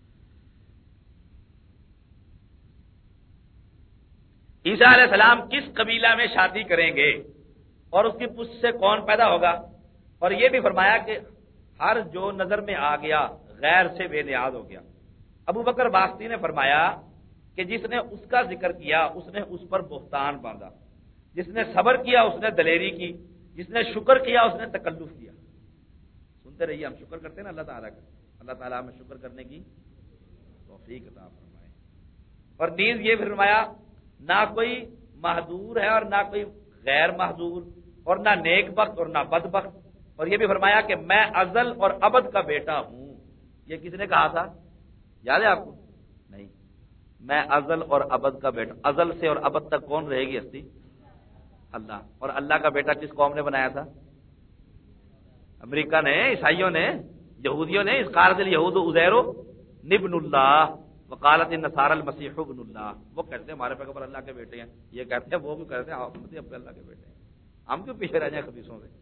Speaker 1: عیسیٰ علیہ السلام کس قبیلہ میں شادی کریں گے اور اس کی پشت سے کون پیدا ہوگا؟ اور یہ بھی فرمایا کہ ہر جو نظر میں آ گیا غیر سے بے نیاز ہو گیا. ابو بکر باستی نے فرمایا کہ جس نے اس کا ذکر کیا اس نے اس پر بہتان باندھا، جس نے صبر کیا اس نے دلیری کی، جس نے شکر کیا اس نے تکلف کیا. سنتے رہیے، ہم شکر کرتے ہیں نا اللہ تعالیٰ کا، اللہ تعالیٰ ہمیں شکر کرنے کی توفیق عطا فرمائے. اور نیز یہ فرمایا نہ کوئی محظور ہے اور نہ کوئی غیر محظور، اور نہ نیک بخت اور نہ بد بخت. اور یہ بھی فرمایا کہ میں ازل اور ابد کا بیٹا ہوں. یہ کس نے کہا تھا؟ یاد ہے آپ کو؟ نہیں. میں ازل اور ابد کا بیٹا. ازل سے اور ابد تک کون رہے گی ہستی؟ اللہ. اور اللہ کا بیٹا کس قوم نے بنایا تھا؟ امریکہ نے، عیسائیوں نے، یہودیوں نے. اس قالت الیہود عزیر ابن اللہ وقالت النصارى المسیح ابن اللہ. وہ کہتے ہیں ہمارے پیغمبر اللہ کے بیٹے ہیں، یہ کہتے ہیں، وہ بھی کہتے ہیں آپ مسیح اپنے اللہ کے بیٹے ہیں. ہم کیوں پیچھے رہ جائیں خبیثوں سے؟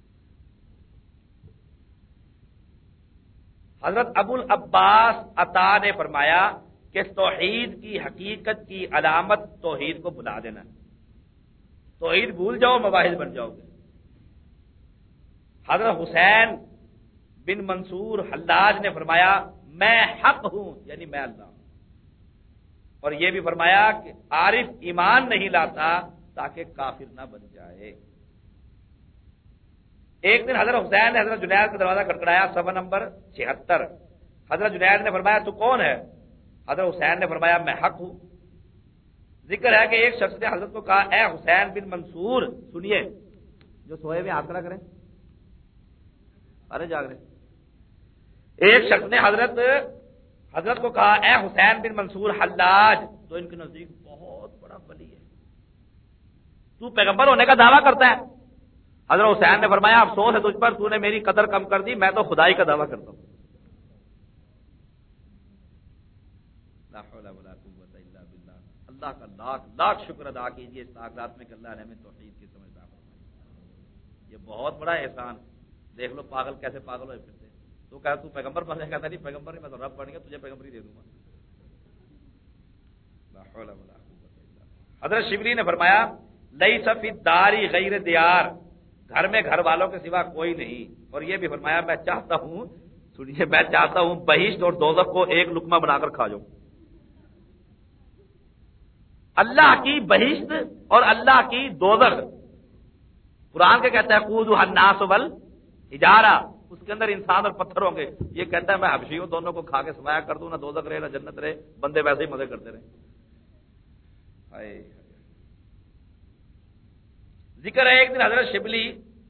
Speaker 1: حضرت ابو العباس عطا نے فرمایا کہ توحید کی حقیقت کی علامت توحید کو بھلا دینا. توحید بھول جاؤ، مواحد بن جاؤ گے. حضرت حسین بن منصور حلاج نے فرمایا میں حق ہوں، یعنی میں اللہ ہوں. اور یہ بھی فرمایا کہ عارف ایمان نہیں لاتا تاکہ کافر نہ بن جائے. ایک دن حضرت حسین نے حضرت جنید کا دروازہ کھٹکھٹایا، صفحہ نمبر 76. حضرت جنید نے فرمایا تو کون ہے؟ حضرت حسین نے فرمایا میں حق ہوں. ذکر ہے کہ ایک شخص نے حضرت کو کہا اے حسین بن منصور، سنیے، جو سوئے میں ہاتھ کھڑا کریں، ارے جاگ رہے. ایک شخص نے حضرت کو کہا اے حسین بن منصور حلاج، تو ان کے نزدیک بہت بڑا ولی ہے، تو پیغمبر ہونے کا دعویٰ کرتا ہے. حضرت حسین نے فرمایا افسوس ہے تجھ پر، تو نے میری قدر کم کر دی، میں تو خدائی کا دعویٰ کرتا ہوں. لا حول ولا قوت الا باللہ. اللہ کا لاکھ لاکھ شکر ادا کیجیے اس کاغذات میں کہ اللہ نے ہمیں توحید کی سمجھ عطا فرمائی. یہ بہت بڑا احسان. دیکھ لو پاگل کیسے پاگل ہوئے پھرتے. تو کہا تو پیغمبر بنے گا؟ نہیں پیغمبر نہیں، میں تو رب بن گیا، تجھے پیغمبری دے دوں گا. لا حول ولا قوت الا باللہ. حضرت شبلی نے فرمایا لیس فی الدار غیر دیار، گھر میں گھر والوں کے سوا کوئی نہیں. اور یہ بھی فرمایا میں چاہتا ہوں، سنیے، میں چاہتا ہوں بہشت اور دوزخ کو ایک لقمہ بنا کر کھا جاؤں. اللہ کی بہشت اور اللہ کی دوزخ، قرآن کے کہتا ہے قودھا الناس والحجارہ، اس کے اندر انسان اور پتھر ہوں گے. یہ کہتا ہے میں حبشی ہوں، دونوں کو کھا کے سمایا کر دوں، نہ دوزخ رہے نہ جنت رہے، بندے ویسے ہی مزے کرتے رہے. ذکر ہے ایک دن حضرت شبلی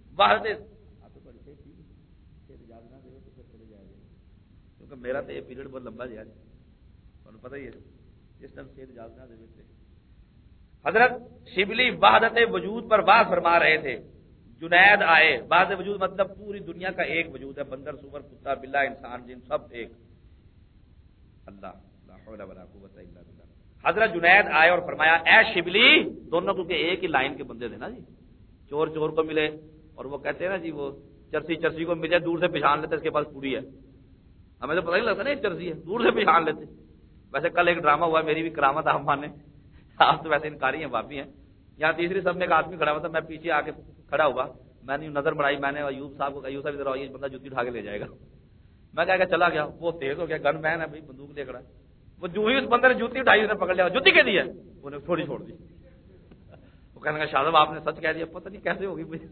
Speaker 1: کیونکہ میرا تو یہ پیریڈ بہت لمبا جائے اور پتہ ہی ہے اس ٹائم سے اجازت نہ دے. حضرت شبلی وحدت وجود پر بات فرما رہے تھے. جنید آئے. وحدت وجود مطلب پوری دنیا کا ایک وجود ہے، بندر سور کتا بلا انسان جن سب ایک اللہ. لا حول ولا قوت الا باللہ. حضرت جنید آئے اور فرمایا اے شبلی، دونوں کیونکہ ایک ہی لائن کے بندے تھے نا جی. چور چور کو ملے اور وہ کہتے ہیں نا جی، وہ چرسی چرسی کو ملے، دور سے پہچان لیتے اس کے پاس پوری ہے. ہمیں تو پتہ نہیں لگتا نا یہ چرسی ہے، دور سے پہچان لیتے. ویسے کل ایک ڈرامہ ہوا، میری بھی کرامت آپ مانے، آپ تو ویسے انکاری ہیں باپی ہیں. یہاں تیسری سب میں ایک آدمی کھڑا ہوا تھا، میں پیچھے آ کے کھڑا ہوا، میں نے نظر بڑھائی، میں نے ایوب صاحب کو کہا ایوب صاحب ادھر آئیے، بندہ جوتی اٹھا کے لے جائے گا. میں کہا کہ چلا گیا، وہ تیز ہو گیا، گن مین ہے بھائی، بندوق لے کھڑا. وہ جو ہی اس بندے نے جوتی اٹھائی اس نے پکڑ لیا، جوتی کہہ دی ہے، انہیں تھوڑی چھوڑ دی. وہ کہنے لگا شاہ صاحب آپ نے سچ کہہ دیا. پتہ نہیں کیسے ہوگی مجھے.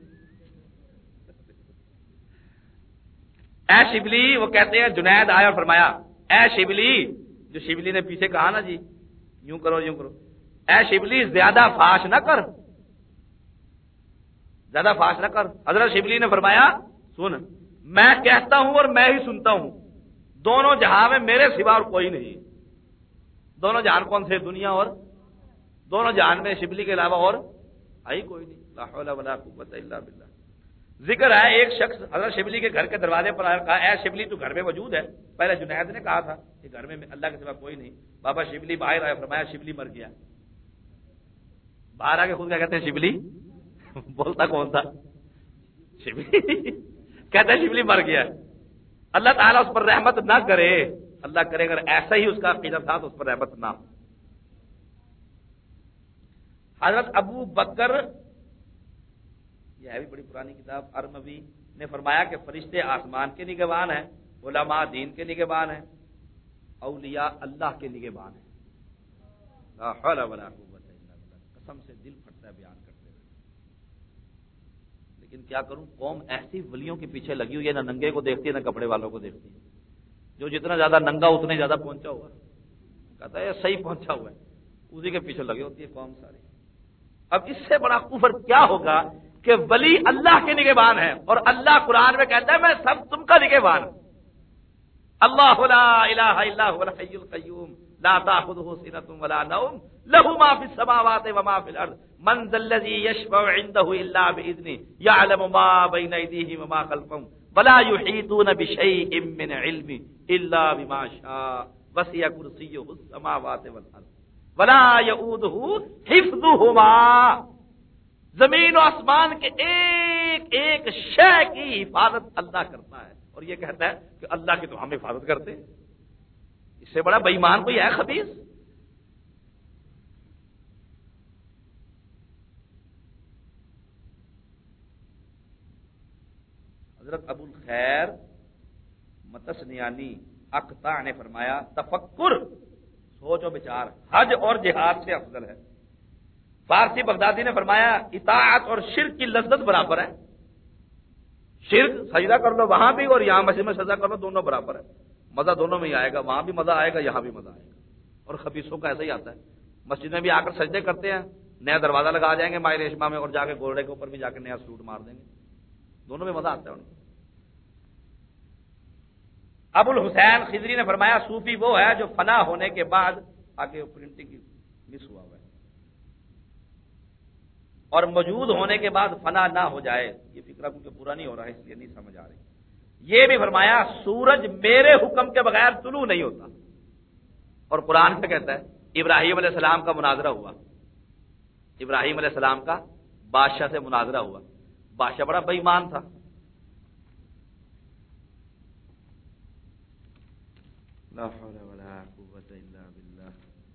Speaker 1: اے شبلی، وہ کہتے ہیں جنید آیا اور فرمایا اے شبلی، جو شبلی نے پیچھے کہا نا جی یوں کرو یوں کرو، اے شبلی زیادہ فاش نہ کر، زیادہ فاش نہ کر. حضرت شبلی نے فرمایا سن، میں کہتا ہوں اور میں ہی سنتا ہوں، دونوں جہاں میں میرے سوا اور کوئی نہیں. دونوں جہان کون سے؟ دنیا اور دونوں جہان میں شبلی کے علاوہ اور آئی کوئی نہیں. لا حول ولا قوت الا باللہ. ذکر ہے ایک شخص حضرت شبلی کے گھر کے دروازے پر آیا، کہا اے شبلی تو گھر میں موجود ہے. پہلے جنید نے کہا تھا کہ گھر میں اللہ کے سوا کوئی نہیں. بابا شبلی باہر آیا، فرمایا شبلی مر گیا. باہر آ کے خود کیا کہتے ہیں شبلی بولتا کون تھا؟ شبلی کہتا ہے شبلی مر گیا. اللہ تعالیٰ اس پر رحمت نہ کرے، اللہ کرے اگر ایسا ہی اس کا عقیدہ تھا تو اس پر رحمت نہ ہو. حضرت ابو بکر، یہ ہے بھی بڑی پرانی کتاب، ارموی نے فرمایا کہ فرشتے آسمان کے نگہبان ہیں، علماء دین کے نگہبان ہیں، اولیاء اللہ کے نگہبان ہیں. لا حول ولا قوت الا باللہ. قسم سے دل پھٹتا ہے بیان کرتے ہوئے، لیکن
Speaker 2: لیکن کیا کروں، قوم ایسی ولیوں کے پیچھے لگی ہوئی ہے، نہ ننگے کو دیکھتی ہے نہ کپڑے والوں کو دیکھتی ہے. جو جتنا زیادہ ننگا اتنا ہی زیادہ پہنچا ہوا، کہتا ہے صحیح پہنچا ہوا ہے، اسی کے پیچھے لگی ہوتی ہے قوم ساری. اب اس سے بڑا کفر کیا ہوگا کہ ولی اللہ کے نگہبان ہے، اور اللہ قرآن میں کہتا ہے میں سب تم کا نگہبان ہوں. اللہ لا الہ الا هو الحی القیوم لا تأخذه سنة ولا نوم له ما في السماوات وما في الارض من ذا الذي يشفع عنده الا باذنه يعلم ما بين ايديهم وما خلفهم ولا يحيطون بشيء من علمه الا بما شاء وسع كرسيه السماوات والارض ولا يؤوده حفظهما. زمین و آسمان کے ایک ایک شے کی حفاظت اللہ کرتا ہے، اور یہ کہتا ہے کہ اللہ کی تو ہم حفاظت کرتے ہیں. اس سے بڑا بے ایمان کوئی ہے خبیث؟ حضرت ابو الخیر متسنیانی اقطاع نے فرمایا تفکر، سوچ و بچار، حج اور جہاد سے افضل ہے. فارسی بغدادی نے فرمایا اطاعت اور شرک کی لذت برابر ہے. شرک سجدہ کر لو وہاں بھی اور یہاں مسجد میں سجدہ کر لو، دونوں برابر ہے، مزہ دونوں میں ہی آئے گا، وہاں بھی مزہ آئے گا یہاں بھی مزہ آئے گا. اور خبیثوں کا ایسا ہی آتا ہے، مسجد میں بھی آ کر سجدے کرتے ہیں، نیا دروازہ لگا جائیں گے ماہ ریشمہ میں اور جا کے گولڑے کے اوپر بھی جا کے نیا سلوٹ مار دیں گے، دونوں میں مزہ آتا ہے ان کو. ابو الحسین خضری نے فرمایا صوفی وہ ہے جو فنا ہونے کے بعد آگے پرنٹنگ کی مس ہوا ہے اور موجود ہونے کے بعد فنا نہ ہو جائے. یہ فکرہ کیونکہ پورا نہیں ہو رہا ہے اس لیے نہیں سمجھ آ رہی. یہ بھی فرمایا سورج میرے حکم کے بغیر طلوع نہیں ہوتا، اور قرآن سے کہتا ہے ابراہیم علیہ السلام کا مناظرہ ہوا، ابراہیم علیہ السلام کا بادشاہ سے مناظرہ ہوا، بادشاہ بڑا بے ایمان تھا. لا حول ولا قوت الا باللہ.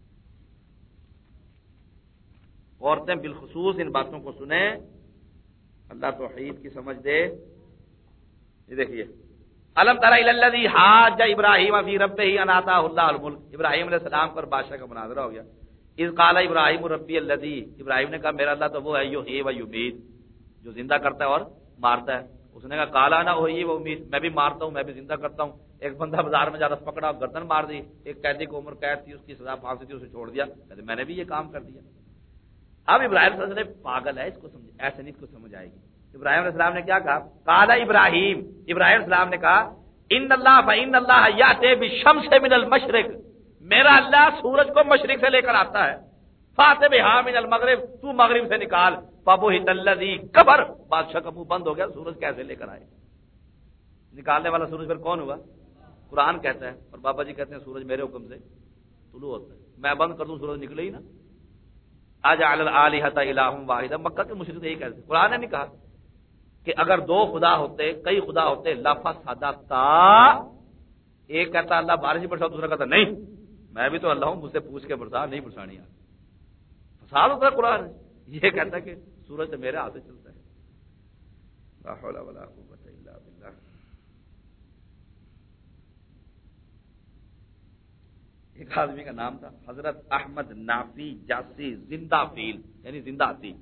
Speaker 2: عورتیں بالخصوص ان باتوں کو سنیں، اللہ توحید کی سمجھ دے. یہ دیکھیے الم تر الی الذی حاج ابراہیم فی ربہ ان آتاہ اللہ الملک، ابراہیم علیہ السلام پر بادشاہ کا مناظرہ ہو گیا. اذ قال ابراہیم ربی الذی، ابراہیم نے کہا میرا اللہ تو وہ ہے یحیی و یمیت، جو زندہ کرتا ہے اور مارتا ہے. اس نے کہا کالا نہ احیی و امیت، میں بھی مارتا ہوں میں بھی زندہ کرتا ہوں. ایک بندہ بازار میں جا رہا پکڑا گردن مار دی، ایک قیدی کو عمر قید تھی اس کی سزا پھانسی تھی، اسے چھوڑ دیا، کہتے میں نے بھی یہ کام کر دیا. اب ابراہیم صلی اللہ علیہ وسلم پاگل ہے، اس کو سمجھ ایسے نہیں، اس کو سمجھ آئے گی. ابراہیم علیہ السلام نے کیا کہا؟ قال ابراہیم، ابراہیم علیہ السلام نے کہا ان اللہ فإن اللہ یأتی بالشمس من المشرق، میرا اللہ سورج کو مشرق سے لے کر آتا ہے. فأتی بہا من المغرب، تو مغرب سے نکال. فبہت الذی کفر، بادشاہ کا منہ بند ہو گیا، سورج کیسے لے کر آئے؟ نکالنے والا سورج پھر کون ہوا؟ قرآن کہتا ہے، اور بابا جی کہتے ہیں سورج میرے حکم سے طلوع ہوتا ہے، میں بند کر دوں سورج نکلے ہی نا. اجعل الآلہۃ الہ واحدہ، مکہ کے مشرک یہی کہتے ہیں. قرآن نے نہیں کہا کہ اگر دو خدا ہوتے کئی خدا ہوتے لفسدتا، ایک کہتا اللہ بارش برساؤ، دوسرا کہتا نہیں میں بھی تو اللہ ہوں مجھ سے پوچھ کے برسا، نہیں برسانی ہے، فساد ہوتا ہے. قرآن یہ کہتا ہے کہ سورج تو میرے ہاتھ سے چلتا ہے. لا حول ولا قوت الا باللہ. ایک آدمی کا نام تھا حضرت احمد نافی جاسی زندہ فیل، یعنی زندہ آتی.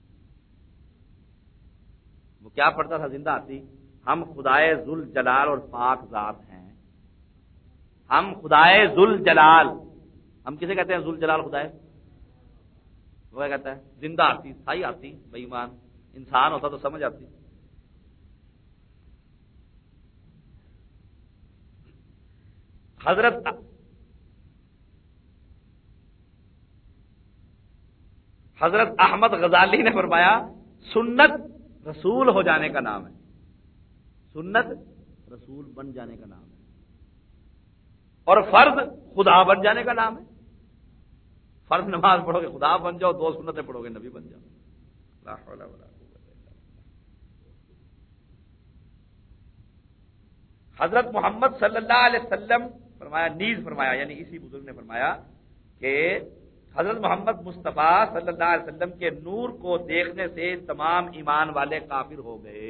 Speaker 2: وہ کیا پڑھتا تھا زندہ آتی؟ ہم خدائے ذوالجلال اور پاک ذات ہیں، ہم خدائے ذوالجلال. ہم کسے کہتے ہیں ذوالجلال؟ خدائے. وہ کیا کہتا ہے؟ زندہ آتی، صحیح آتی، بے ایمان انسان ہوتا تو سمجھ آتی. حضرت احمد غزالی نے فرمایا سنت رسول ہو جانے کا نام ہے، سنت رسول بن جانے کا نام ہے، اور فرض خدا بن جانے کا نام ہے. فرض نماز پڑھو گے خدا بن جاؤ، دو سنتیں پڑھو گے نبی بن جاؤ. لا حول ولا قوت الا باللہ. حضرت محمد صلی اللہ علیہ وسلم فرمایا، نیز فرمایا یعنی اسی بزرگ نے فرمایا کہ حضرت محمد مصطفیٰ صلی اللہ علیہ وسلم کے نور کو دیکھنے سے تمام ایمان والے کافر ہو گئے.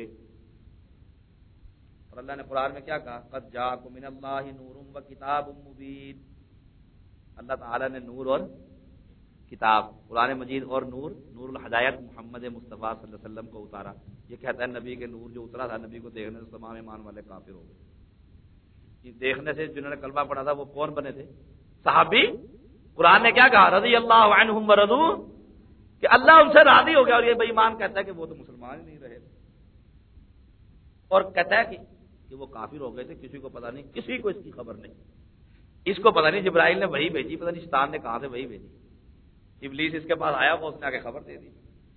Speaker 2: اور اللہ نے قرآن میں کیا کہا؟ قد جاءکم من اللہ نور و کتاب مبین. اللہ تعالی نے نور اور کتاب، قرآن مجید اور نور، نور الہدایت محمد مصطفیٰ صلی اللہ علیہ وسلم کو اتارا. یہ کہتا ہے نبی کے نور جو اترا تھا نبی کو دیکھنے سے تمام ایمان والے کافر ہو گئے. یہ دیکھنے سے جنہوں نے کلمہ پڑھا تھا وہ کون بنے تھے؟ صحابی. قرآن نے کیا کہا؟ رضی اللہ عنہم ورضوا، کہ اللہ ان سے راضی ہو گیا. اور یہ بے ایمان کہتا ہے کہ وہ تو مسلمان ہی نہیں رہے، اور کہتا ہے کہ وہ کافر ہو گئے تھے. کسی کو پتا نہیں، کسی کو اس کی خبر نہیں. اس کو پتا نہیں جبرائیل نے وہی بھیجی، پتا نہیں شیطان نے کہاں سے وہی بھیجی. ابلیس اس کے پاس آیا، وہ اس نے آگے خبر دے دی.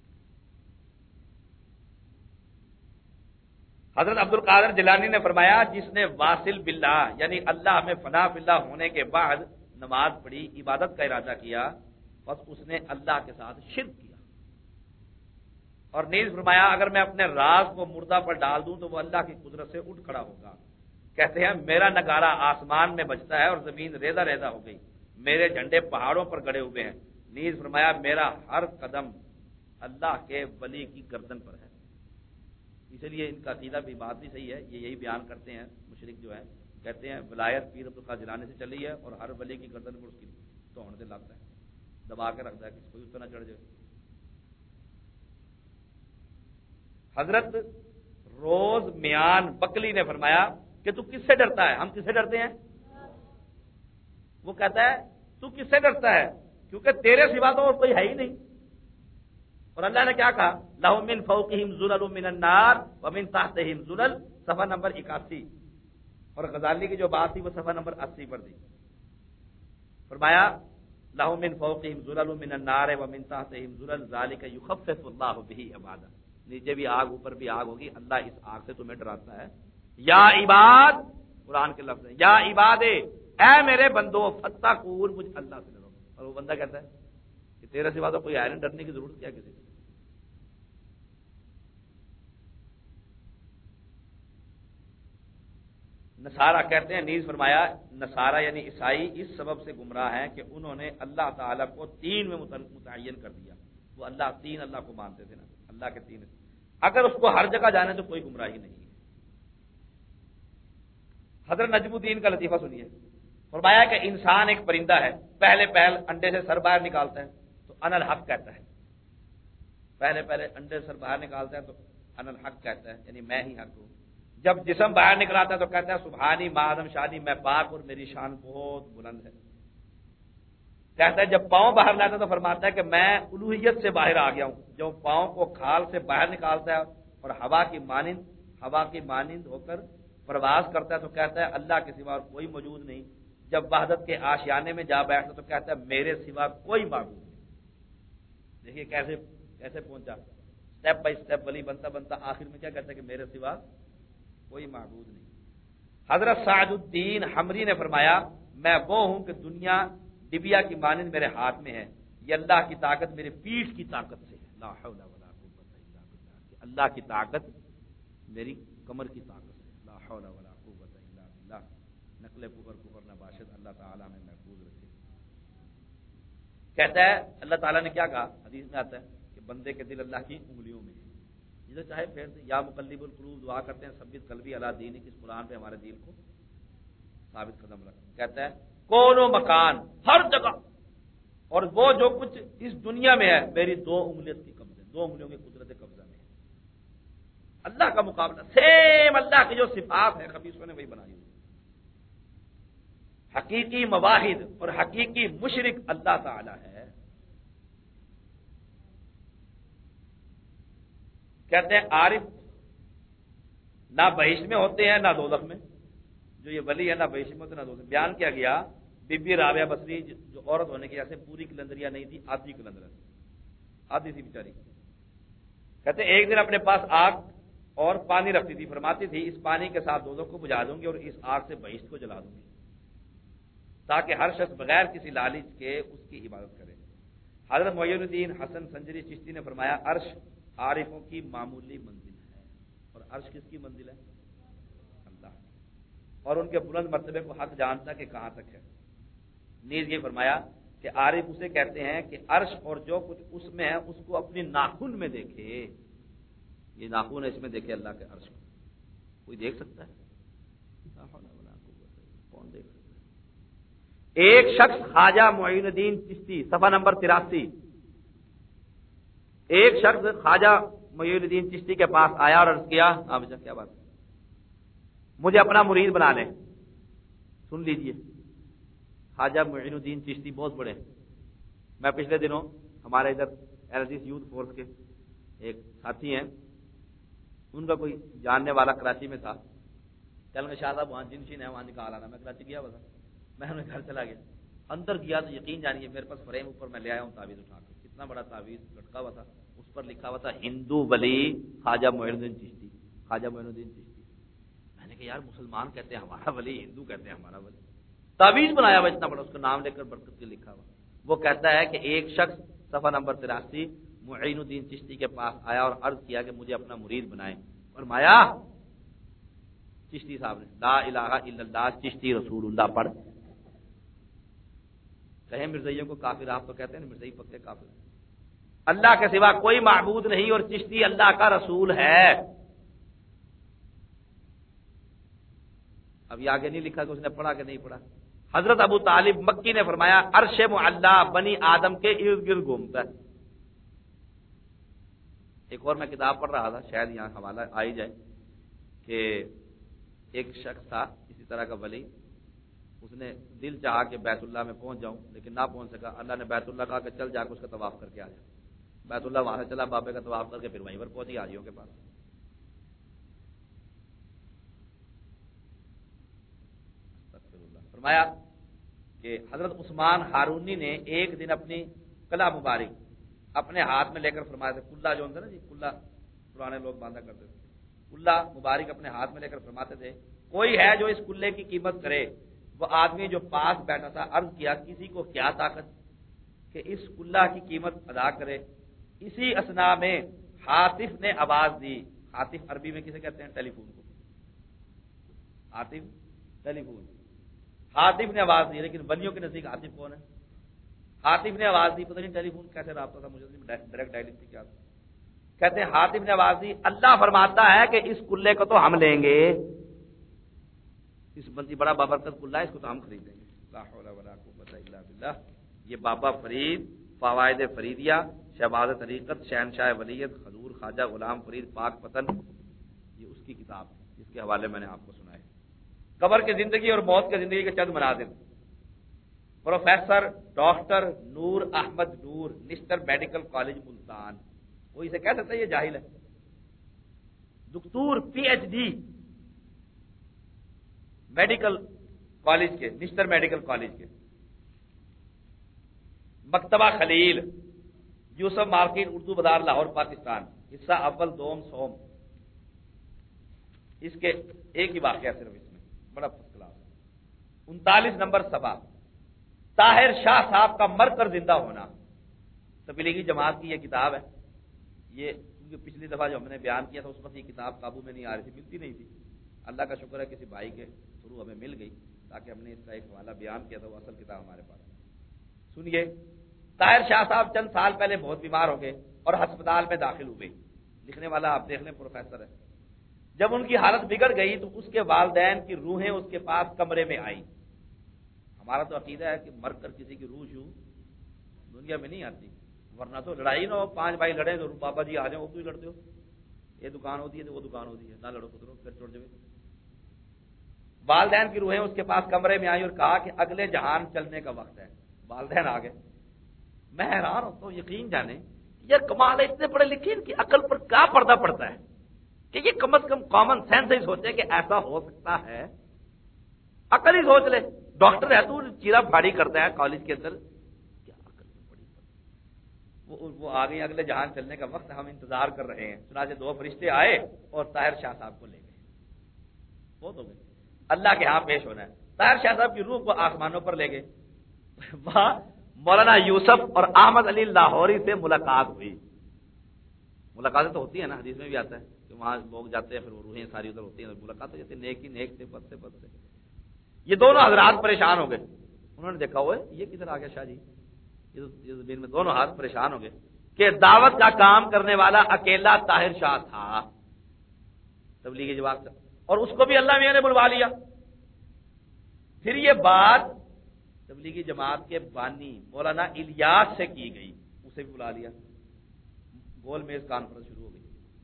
Speaker 2: حضرت عبد القادر جیلانی نے فرمایا جس نے واصل باللہ یعنی اللہ میں فنا باللہ ہونے کے بعد نماز پڑھی، عبادت کا ارادہ کیا، بس اس نے اللہ کے ساتھ شرک کیا. اور نیز فرمایا اگر میں اپنے راز کو مردہ پر ڈال دوں تو وہ اللہ کی قدرت سے اٹھ کھڑا ہوگا. کہتے ہیں میرا نگارہ آسمان میں بجتا ہے اور زمین ریزہ ریزہ ہو گئی، میرے جھنڈے پہاڑوں پر گڑے ہوئے ہیں. نیز فرمایا میرا ہر قدم اللہ کے ولی کی گردن پر ہے. اس لیے ان کا عقیدہ بھی بات بھی صحیح ہے. یہ یہی بیان کرتے ہیں مشرک جو ہے، کہتے ہیں ولایت پیر عبد القادر جیلانی سے چلی ہے اور ہر ولی کی گردن پر اس کی توڑ سے لاتا ہے، دبا کے رکھتا ہے کہ کوئی اس طرح چڑھ جائے. حضرت روز میان بکلی نے فرمایا کہ تو کس سے ڈرتا ہے؟ ہم کس سے ڈرتے ہیں؟ وہ کہتا ہے تو کس سے ڈرتا ہے کیونکہ تیرے سوا تو اور کوئی ہے ہی نہیں. اور اللہ نے کیا کہا؟ لَهُم مِّن فَوْقِهِمْ ظُلَلٌ مِّنَ النَّارِ وَمِن تَحْتِهِمْ ظُلَلٌ، صفحہ نمبر 81. اور غزالی کی جو بات تھی وہ صفحہ نمبر 80 پر دی. فرمایا لَهُم مِّن فَوْقِهِمْ ظُلَلٌ مِّنَ النَّارِ وَمِن تَحْتِهِمْ ظُلَلٌ ذَلِكَ يُخَفِّفُ اللَّهُ بِهِ عِبَادَهُ. نیچے بھی آگ اوپر بھی آگ ہوگی، اللہ اس آگ سے تمہیں ڈراتا ہے. یا عباد، قرآن کے لفظ ہیں، یا عباد اے میرے بندو فتقون، مجھ اللہ سے ڈرو. اور وہ بندہ کہتا ہے کہ تیرے سوا تو کوئی ہے نہیں، ڈرنے کی ضرورت کیا کسی کو. نصارہ کہتے ہیں، نیز فرمایا نصارہ یعنی عیسائی اس سبب سے گمراہ ہیں کہ انہوں نے اللہ تعالیٰ کو تین میں متعین کر دیا. وہ اللہ تین اللہ کو مانتے تھے نا، اللہ کے تین. اگر اس کو ہر جگہ جانے تو کوئی گمراہی نہیں ہے. حضرت نجم الدین کا لطیفہ سنیے. فرمایا کہ انسان ایک پرندہ ہے، پہلے پہل انڈے سے سر باہر نکالتا ہے تو انا الحق کہتا ہے. پہلے انڈے سے سر باہر نکالتا ہے تو انا الحق کہتا ہے، یعنی میں ہی حق ہوں. جب جسم باہر نکلاتا ہے تو کہتا ہے سبحانی ما آدم شانی، میں پاک اور میری شان بہت بلند ہے. کہتا ہے جب پاؤں باہر لاتا ہے تو فرماتا ہے کہ میں الوہیت سے باہر آ گیا ہوں. جب پاؤں کو کھال سے باہر نکالتا ہے اور ہوا کی مانند ہو کر پرواز کرتا ہے تو کہتا ہے اللہ کے سوا کوئی موجود نہیں. جب وحدت کے آشیانے میں جا بیٹھتا تو کہتا ہے میرے سوا کوئی معبود نہیں. دیکھیے کیسے پہنچا، سٹیپ بائی سٹیپ ولی بنتا آخر میں کیا کہتا ہے کہ میرے سوا کوئی معبود نہیں. حضرت سعد الدین حمری نے فرمایا میں وہ ہوں کہ دنیا ڈبیا کی مانند میرے ہاتھ میں ہے، یہ اللہ کی طاقت میرے پیٹھ کی طاقت سے ہے. لا حول ولا قوت الا باللہ، اللہ کی طاقت میری کمر کی طاقت سے. لا حول ولا قوت الا باللہ. نقل کفر نباشد اللہ تعالیٰ میں محفوظ رکھے. کہتا ہے اللہ تعالیٰ نے کیا کہا، حدیث میں آتا ہے کہ بندے کے دل اللہ کی انگلیوں میں ہے، جسے چاہے پھیر دے. یا مقلب القلوب دعا کرتے ہیں ثبت قلبی علی دینک، اس قرآن پہ ہمارے دل کو ثابت قدم رکھ. کہتا ہے کون و مکان ہر جگہ اور وہ جو کچھ اس دنیا میں ہے میری دو انگلیوں کی قبضے، دو انگلیوں کی قدرت قبضہ میں ہے. اللہ کا مقابلہ سیم اللہ کی جو صفات ہے خبیثوں نے وہی بنائی ہوئی. حقیقی مواحد اور حقیقی مشرک اللہ تعالی ہے. کہتے ہیں عارف نہ بہشت میں ہوتے ہیں نہ دوزخ میں. جو یہ ولی ہے نہ بہشت میں ہوتے نہ دوزخ میں. بیان کیا گیا بی بی رابعہ بصری جو عورت ہونے کی وجہ سے پوری کلندریا نہیں تھی، آدھی کلندریا تھی، آدھی سی بیچاری. کہتے ہیں ایک دن اپنے پاس آگ اور پانی رکھتی تھی، فرماتی تھی اس پانی کے ساتھ دوزخ کو بجھا دوں گی اور اس آگ سے بہشت کو جلا دوں گی تاکہ ہر شخص بغیر کسی لالچ کے اس کی عبادت کرے. حضرت معین الدین حسن سنجری چشتی نے فرمایا عرش عارفوں کی معمولی منزل ہے. اور عرش کس کی منزل ہے؟ اللہ. اور ان کے بلند مرتبے کو حق جانتا کہ کہاں تک ہے. نیز یہ فرمایا کہ عارف اسے کہتے ہیں کہ عرش اور جو کچھ اس میں ہے اس کو اپنی ناخن میں دیکھے. یہ ناخن ہے، اس میں دیکھے اللہ کے عرش کو. کوئی دیکھ سکتا ہے؟ کون دیکھ سکتا ہے؟ ایک شخص خواجہ معین الدین چشتی صفحہ نمبر 83، ایک شخص خواجہ معین الدین چشتی کے پاس آیا اور عرض کیا آپ کیا بات مجھے اپنا مرید بنا لیں. سن لیجئے خواجہ معین الدین چشتی بہت بڑے ہیں. میں پچھلے دنوں ہمارے ادھر ایلزیس یوتھ فورس کے ایک ساتھی ہیں, ان کا کوئی جاننے والا کراچی میں تھا. کل شاہ صاحب وہاں جنشین ہے, وہاں نکال آنا. میں کراچی گیا ہوا تھا, میں انہیں گھر چلا گیا. اندر گیا تو یقین جانیے میرے پاس فریم اوپر میں لے آیا ہوں تعویذ اٹھا کے. کتنا بڑا تعویذ لٹکا ہوا تھا, اس پر لکھا ہوا تھا ہندو ولی خواجہ معین الدین چشتی, خواجہ معین الدین چشتی. میں نے کہا یار مسلمان کہتے ہیں ہمارا ولی, ہندو کہتے ہیں ہمارا ولی. تعویذ بنایا ہوا اتنا بڑا, اس کا نام لے کر برکت کے لکھا ہوا. وہ کہتا ہے کہ ایک شخص صفحہ نمبر 83 معین الدین چشتی کے پاس آیا اور عرض کیا کہ مجھے اپنا مرید بنائیں. فرمایا چشتی صاحب نے لا الہ الا اللہ چشتی رسول اللہ پڑھ. کہیں مرزائیوں کو کافر, آپ تو کہتے ہیں مرزائی پکے کافر. اللہ کے سوا کوئی معبود نہیں اور چشتی اللہ کا رسول ہے. اب یہ آگے نہیں لکھا کہ اس نے پڑھا کہ نہیں پڑھا. حضرت ابو طالب مکی نے فرمایا عرش معلا بنی آدم کے ارد گرد گھومتا ہے. ایک اور میں کتاب پڑھ رہا تھا, شاید یہاں حوالہ آ ہی جائے, کہ ایک شخص تھا اسی طرح کا ولی, اس نے دل چاہا کہ بیت اللہ میں پہنچ جاؤں لیکن نہ پہنچ سکا. اللہ نے بیت اللہ کہا کہ چل جا کے اس کا طواف کر کے آ جا. بیت اللہ وہاں سے چلا, بابے کا طواف کر کے پھر وہیں پر پہنچی حاجیوں کے پاس. فرمایا کہ حضرت عثمان ہارونی نے ایک دن اپنی کلا مبارک اپنے ہاتھ میں لے کر فرمایا تھا, کلا جو ہوتا نا جی, کلا پرانے لوگ باندھا کرتے تھے, کلا مبارک اپنے ہاتھ میں لے کر فرماتے تھے کوئی ہے جو اس کلے کی قیمت کرے. وہ آدمی جو پاس بیٹھا تھا عرض کیا کسی کو کیا طاقت کہ اس کلا کی قیمت ادا کرے. اسی اسنا میں حاطف نے آواز دی. حاطف عربی میں کسے کہتے ہیں؟ ٹیلی فون کو. حاطف ٹیلی فون. حاطف نے آواز دی, لیکن ولیوں کے نزدیک حاطف کون ہے؟ حاطف نے آواز دی, پتہ نہیں ٹیلی فون کیسے رابطہ تھا, مجھے ڈائریکٹ ڈائلنگ تھی کیا. کہتے ہیں حاطف نے آواز دی اللہ فرماتا ہے کہ اس کلے کو تو ہم لیں گے, اس بندی بڑا بابرکت کلا ہے, اس کو تو ہم خریدیں گے. لا حول ولا قوت الا باللہ. یہ بابا فرید فوائد فریدیہ شہباز طریقت شہنشاہ ولیت حضور خواجہ غلام فرید پاک پتن, یہ اس کی کتاب ہے جس کے حوالے میں نے آپ کو سنایا. قبر کی زندگی اور موت کی زندگی کے چند مناظر. Professor doctor Noor Ahmad Noor, Nishtar medical college Multan. کوئی اسے کہہ سکتا ہے یہ جاہل ہے؟ Doctor P H D medical college کے, نشتر میڈیکل کالج کے. مکتبہ خلیل یوسف مارکیٹ اردو بازار لاہور پاکستان. حصہ اول دوم سوم. اس کے ایک ہی واقعہ صرف اس میں بڑا فرسٹ کلاس. 39 نمبر صفحہ طاہر شاہ صاحب کا مر کر زندہ ہونا. تبلیغی جماعت کی یہ کتاب ہے. یہ پچھلی دفعہ جو ہم نے بیان کیا تھا اس وقت یہ کتاب قابو میں نہیں آ رہی تھی, ملتی نہیں تھی. اللہ کا شکر ہے کسی بھائی کے تھرو ہمیں مل گئی تاکہ ہم نے اس کا ایک حوالہ بیان کیا تھا. وہ اصل کتاب ہمارے پاس. سنیے, طاہر شاہ صاحب چند سال پہلے بہت بیمار ہو گئے اور ہسپتال میں داخل ہوئے. لکھنے والا آپ دیکھ لیں پروفیسر ہے. جب ان کی حالت بگڑ گئی تو اس کے والدین کی روحیں اس کے پاس کمرے میں آئیں. ہمارا تو عقیدہ ہے کہ مر کر کسی کی روح یوں دنیا میں نہیں آتی, ورنہ تو لڑائی نہ ہو, 5 بھائی لڑے تو بابا جی آ جاؤ, وہ کیوں لڑتے ہو, یہ دکان ہوتی ہے تو وہ دکان ہوتی ہے, نہ لڑو پترو پھر چھوڑ جائے. والدین کی روحیں اس کے پاس کمرے میں آئی اور کہا کہ اگلے جہان چلنے کا وقت ہے. والدین آ گئے. میں حیران ہوتا ہوں, یقین جانے یہ کمال ہے, اتنے پڑھے لکھے ان کی عقل پر کیا پردہ پڑتا ہے کہ یہ کم از کم کامن سینس ہی سوچے کہ ایسا ہو سکتا ہے. عقل ہی سوچ لے, ڈاکٹر ہے تو چیرا پھاڑی کرتا ہے کالج کے اندر, کیا عقل میں پڑی. وہ آ گئی, اگلے جہان چلنے کا وقت, ہم انتظار کر رہے ہیں. چنانچہ 2 فرشتے آئے اور طاہر شاہ صاحب کو لے گئے. بہت ہو گئے, اللہ کے ہاں پیش ہونا ہے. طاہر شاہ صاحب کی روح کو آسمانوں پر لے گئے. وہاں مولانا یوسف اور احمد علی لاہوری سے ملاقات ہوئی. ملاقاتیں تو ہوتی ہیں نا, حدیث میں بھی آتا ہے کہ وہاں لوگ جاتے ہیں پھر وہ روحیں ساری ادھر ہوتی ہیں, ملاقات ہو جاتی ہے. نیک ہی نیک سے بد سے بد سے. یہ دونوں حضرات پریشان ہو گئے. انہوں نے دیکھا ہوئے یہ کدھر آ گیا شاہ جی, یہ زمین میں. دونوں ہاتھ پریشان ہو گئے کہ دعوت کا کام کرنے والا اکیلا طاہر شاہ تھا, تبلیغی جواب سے, اور اس کو بھی اللہ میاں نے بلوا لیا. پھر یہ بات تبلیغی جماعت کے بانی مولانا الیاس سے کی گئی, اسے بھی بلا لیا. گول میز کانفرنس شروع ہو گئی.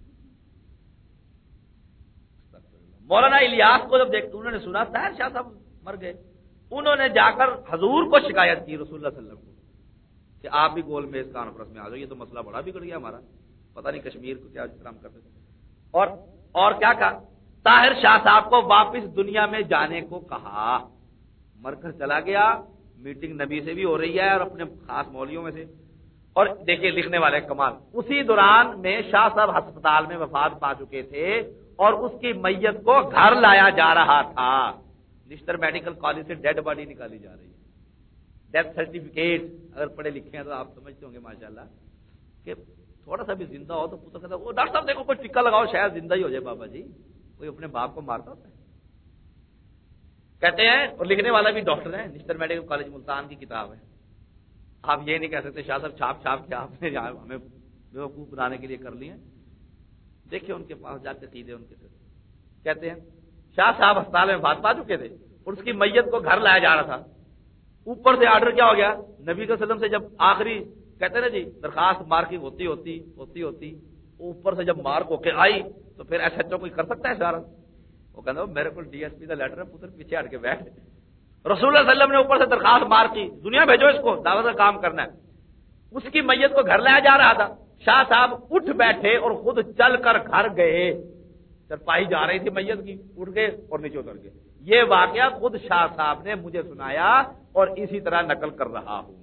Speaker 2: مولانا الیاس کو جب دیکھتے انہوں نے سنا طاہر شاہ صاحب مر گئے، انہوں نے جا کر حضور کو شکایت کی رسول اللہ صلی اللہ علیہ وسلم کو کہ آپ بھی گول میز کانفرنس میں آ جاؤ، یہ تو مسئلہ بڑا بگڑ گیا ہمارا، پتہ نہیں کشمیر کو کیا احترام کرتے تھے۔ اور کیا کہا؟ طاہر شاہ صاحب کو واپس دنیا میں جانے کو کہا، مر کر چلا گیا، میٹنگ نبی سے بھی ہو رہی ہے اور اپنے خاص مولویوں میں سے۔ اور دیکھیں لکھنے والے کمال، اسی دوران میں شاہ صاحب ہسپتال میں وفات پا چکے تھے اور اس کی میت کو گھر لایا جا رہا تھا، لسٹر میڈیکل کالج سے ڈیڈ باڈی نکالی جا رہی ہے، ڈیتھ سرٹیفکیٹ، اگر پڑھے لکھے ہیں تو آپ سمجھتے ہوں گے ماشاءاللہ کہ تھوڑا سا بھی زندہ ہو تو پوچھا کہتا وہ ڈاکٹر صاحب دیکھو کوئی ٹکا لگاؤ شاید زندہ ہی ہو جائے۔ بابا جی کوئی اپنے باپ کو مارتا ہوتا ہے؟ کہتے ہیں، اور لکھنے والا بھی ڈاکٹر ہے، لسٹر میڈیکل کالج ملتان کی کتاب ہے، آپ یہ نہیں کہہ سکتے شاہ صاحب چھاپ کے آپ نے ہمیں بیوقوف بنانے کے لیے کر لیے۔ دیکھیں ان کے پاس جاتے سیدھے ان کے ساتھ کہتے ہیں شاہ صاحب ہسپتال میں بات پا چکے تھے اور اس کی میت کو گھر لایا جا رہا تھا، اوپر سے آرڈر کیا ہو گیا نبی صلی اللہ علیہ وسلم سے، جب آخری کہتے نا جی درخواست مارکنگ ہوتی اوپر سے جب مارک ہو کے آئی تو پھر ایس ایچ او کوئی کر سکتا ہے سارا؟ وہ کہتا میرے کو ڈی ایس پی کا لیٹر ہے، پتر پیچھے ہٹ کے بیٹھ۔ رسول اللہ صلی اللہ علیہ وسلم نے اوپر سے درخواست مار کی، دنیا بھیجو اس کو، دعوت کا کام کرنا ہے۔ اس کی میت کو گھر لایا جا رہا تھا، شاہ صاحب اٹھ بیٹھے اور خود چل کر گھر گئے، چرپائی جا رہی تھی میت کی، اٹھ گئے اور نیچے اتر گئے۔ یہ واقعہ خود شاہ صاحب نے مجھے سنایا اور اسی طرح نقل کر رہا ہوں۔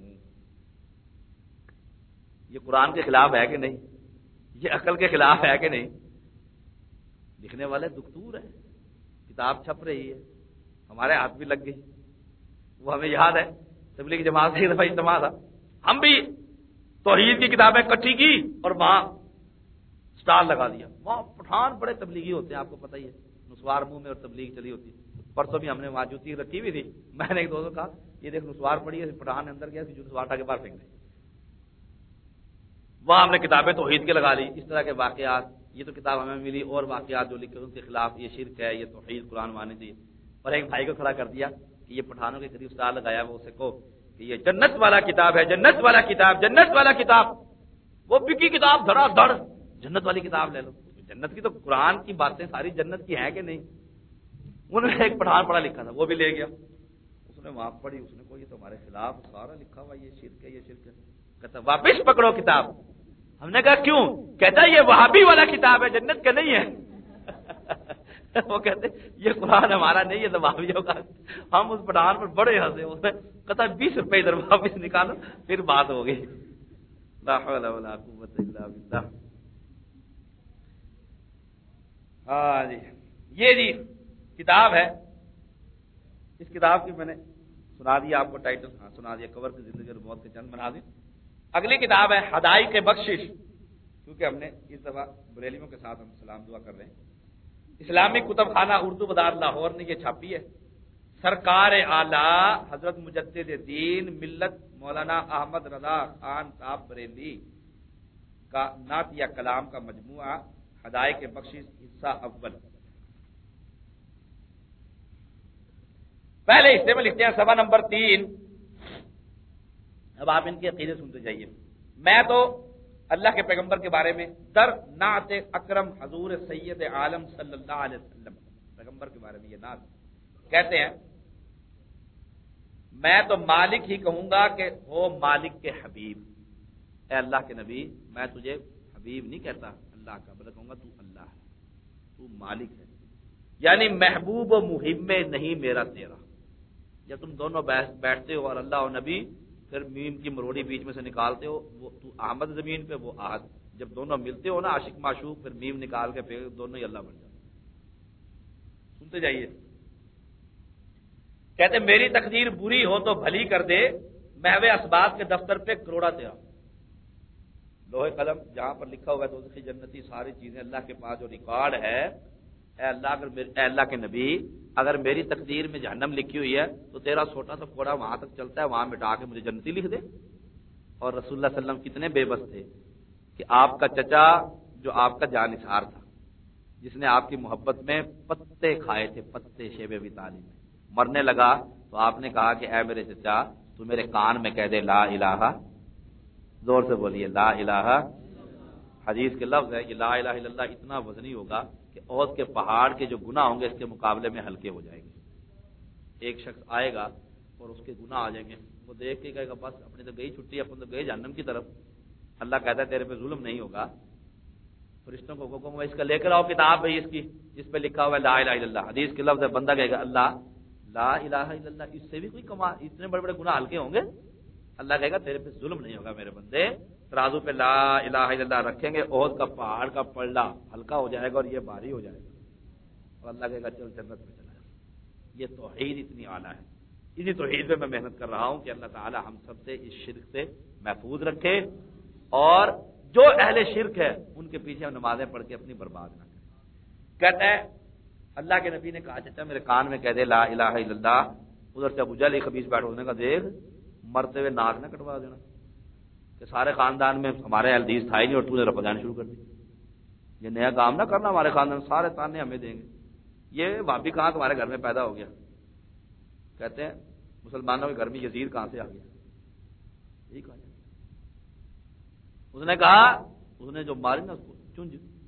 Speaker 2: یہ قرآن کے خلاف ہے کہ نہیں؟ یہ عقل کے خلاف ہے کہ نہیں؟ لکھنے والے دکتور ہیں، کتاب چھپ رہی ہے، ہمارے ہاتھ بھی لگ گئی، وہ ہمیں یاد ہے تبلیغ جماعت سے دفعہ اجتماع تھا، ہم بھی توحید کی کتابیں اکٹھی کی اور وہاں سٹال لگا دیا۔ وہاں پٹھان بڑے تبلیغی ہوتے ہیں، آپ کو پتہ ہی ہے، نسوار منہ میں اور تبلیغ چلی ہوتی ہے۔ پرسوں بھی ہم نے وہاں جوتی رکھی ہوئی تھی، میں نے ایک دوستوں کہا یہ دیکھ نسوار پڑی ہے، پٹھان اندر گیا نسوار اٹھا کے باہر پھینک دے۔ وہاں ہم نے کتابیں توحید کے لگا لی، اس طرح کے واقعات، یہ تو کتاب ہمیں ملی، اور واقعات جو لکھے ان کے خلاف یہ شرک ہے، یہ توحید قرآن ماننے چاہیے۔ اور ایک بھائی کو کھڑا کر دیا کہ یہ پٹھانوں کے قریب سٹال لگایا، وہ اسے کو کہ یہ جنت والا کتاب ہے، جنت والا کتاب، جنت والا کتاب، وہ بکی کتاب دھڑا دھڑ، جنت والی کتاب لے لو۔ جنت کی تو قرآن کی باتیں ساری جنت کی ہیں کہ نہیں؟ انہوں نے ایک پٹھان پڑھا لکھا تھا، وہ بھی لے گیا، اس نے وہاں پڑھی، اس نے کہا یہ تو ہمارے خلاف سارا لکھا ہوا، یہ شرک ہے، یہ شرک ہے۔ کہتا واپس پکڑو کتاب۔ ہم نے کہا کیوں؟ کہتا یہ وہابی والا کتاب ہے، جنت کا نہیں ہے۔ وہ کہتے یہ قرآن ہمارا نہیں ہے، تو وہابیوں کا۔ ہم اس پٹھان پر بڑے ہنسے، اس نے کہتا 20 روپے ادھر واپس نکالو، پھر بات ہو گئی۔ لا حول ولا قوت الا باللہ۔ ہاں جی، یہ جی کتاب ہے، اس کتاب کی میں نے سنا دیا آپ کو ٹائٹل، ہاں سنا دیا، کور کی زندگی اور موت کے چند مناظر۔ اگلی کتاب ہے حدائق بخشش، کیونکہ ہم نے اس دفعہ بریلیوں کے ساتھ ہم سلام دعا کر رہے ہیں۔ اسلامی کتب خانہ اردو بدار لاہور نے یہ چھاپی ہے۔ سرکار اعلی حضرت مجدد دین ملت مولانا احمد رضا خان صاحب بریلی کا نعتیہ کلام کا مجموعہ حدائق بخشش حصہ اول۔ پہلے حصے میں لکھتے ہیں صفحہ نمبر 3۔ اب آپ ان کے عقیدے سنتے جائیے۔ میں تو اللہ کے پیغمبر کے بارے میں در نعت اکرم حضور سید عالم صلی اللہ علیہ وسلم، پیغمبر کے بارے میں یہ نعت کہتے ہیں، میں تو مالک ہی کہوں گا کہ ہو مالک کے حبیب۔ اے اللہ کے نبی، میں تجھے حبیب نہیں کہتا اللہ کا، بلکہ کہوں گا تو اللہ ہے، تو مالک ہے، یعنی محبوب و محب میں نہیں میرا تیرا۔ جب تم دونوں بیٹھتے ہو اور اللہ اور نبی، پھر میم کی مروڑی بیچ میں سے نکالتے ہو، وہ تو احمد زمین پہ، وہ احد، جب دونوں ملتے ہو نا عاشق معشوق، پھر میم نکال کے پھر دونوں ہی اللہ بن جاتے۔ سنتے جائیے، کہتے میری تقدیر بری ہو تو بھلی کر دے، محو اسباب کے دفتر پہ کروڑا تیرا۔ لوہے قلم جہاں پر لکھا ہوا ہے دوزخی جنتی ساری چیزیں اللہ کے پاس جو ریکارڈ ہے، اے اللہ کے نبی، اگر میری تقدیر میں جہنم لکھی ہوئی ہے تو تیرا چھوٹا سا کوڑا وہاں تک چلتا ہے، وہاں مٹا کے مجھے جنتی لکھ دے۔ اور رسول اللہ صلی اللہ علیہ وسلم کتنے بے بس تھے کہ آپ کا چچا جو آپ کا جانثار تھا، جس نے آپ کی محبت میں پتے کھائے تھے، پتے شیب ابی طالب میں، مرنے لگا تو آپ نے کہا کہ اے میرے چچا تو میرے کان میں کہہ دے لا الہ، زور سے بولیے لا الہ۔ حدیث کے لفظ ہے کہ لا الہ الا اللہ اتنا وزنی ہوگا کہ احد کے پہاڑ کے جو گناہ ہوں گے اس کے مقابلے میں ہلکے ہو جائیں گے۔ ایک شخص آئے گا اور اس کے گناہ آ جائیں گے، وہ دیکھ کے کہے گا بس اپنی تو گئی چھٹی، اپن تو گئے جہنم کی طرف۔ اللہ کہتا ہے تیرے پہ ظلم نہیں ہوگا۔ فرشتوں کو حکم ہوا اس کا لے کر آؤ کتاب بھائی، اس کی جس پہ لکھا ہوا ہے لا الہ الا اللہ، حدیث کے لفظ ہے، بندہ کہے گا اللہ لا الہ الا اللہ، اس سے بھی کوئی کمال، اتنے بڑے بڑے گناہ ہلکے ہوں گے؟ اللہ کہے گا تیرے پہ ظلم نہیں ہوگا میرے بندے، ترازو پہ لا الہ الا اللہ رکھیں گے، احد کا پہاڑ کا پلڑا ہلکا ہو جائے گا اور یہ بھاری ہو جائے گا، اور اللہ کہے گا چل جنت میں چلا جا۔ یہ توحید اتنی اعلیٰ ہے، اسی توحید پہ میں محنت کر رہا ہوں کہ اللہ تعالی ہم سب سے اس شرک سے محفوظ رکھے، اور جو اہل شرک ہے ان کے پیچھے ہم نمازیں پڑھ کے اپنی برباد نہ کریں۔ کہتا ہے اللہ کے نبی نے کہا چچا میرے کان میں کہہ دے لا الہ الا اللہ، ادھر سے ابو جہل خبیث بیٹھ ہونے کا دیکھ مرتے ہوئے ناک نہ کٹوا دینا کہ سارے خاندان میں ہمارے حدیث تھا ہی نہیں اور تو نے رفع جانا شروع کر دی، یہ نیا کام نہ کرنا، ہمارے خاندان سارے تانے ہمیں دیں گے، یہ بھابھی کہاں تمہارے گھر میں پیدا ہو گیا؟ کہتے ہیں مسلمانوں کے گھر میں یزید کہاں سے آ گیا؟ یہی کہا، اس نے کہا اس نے جو ماری نا اس کو چنج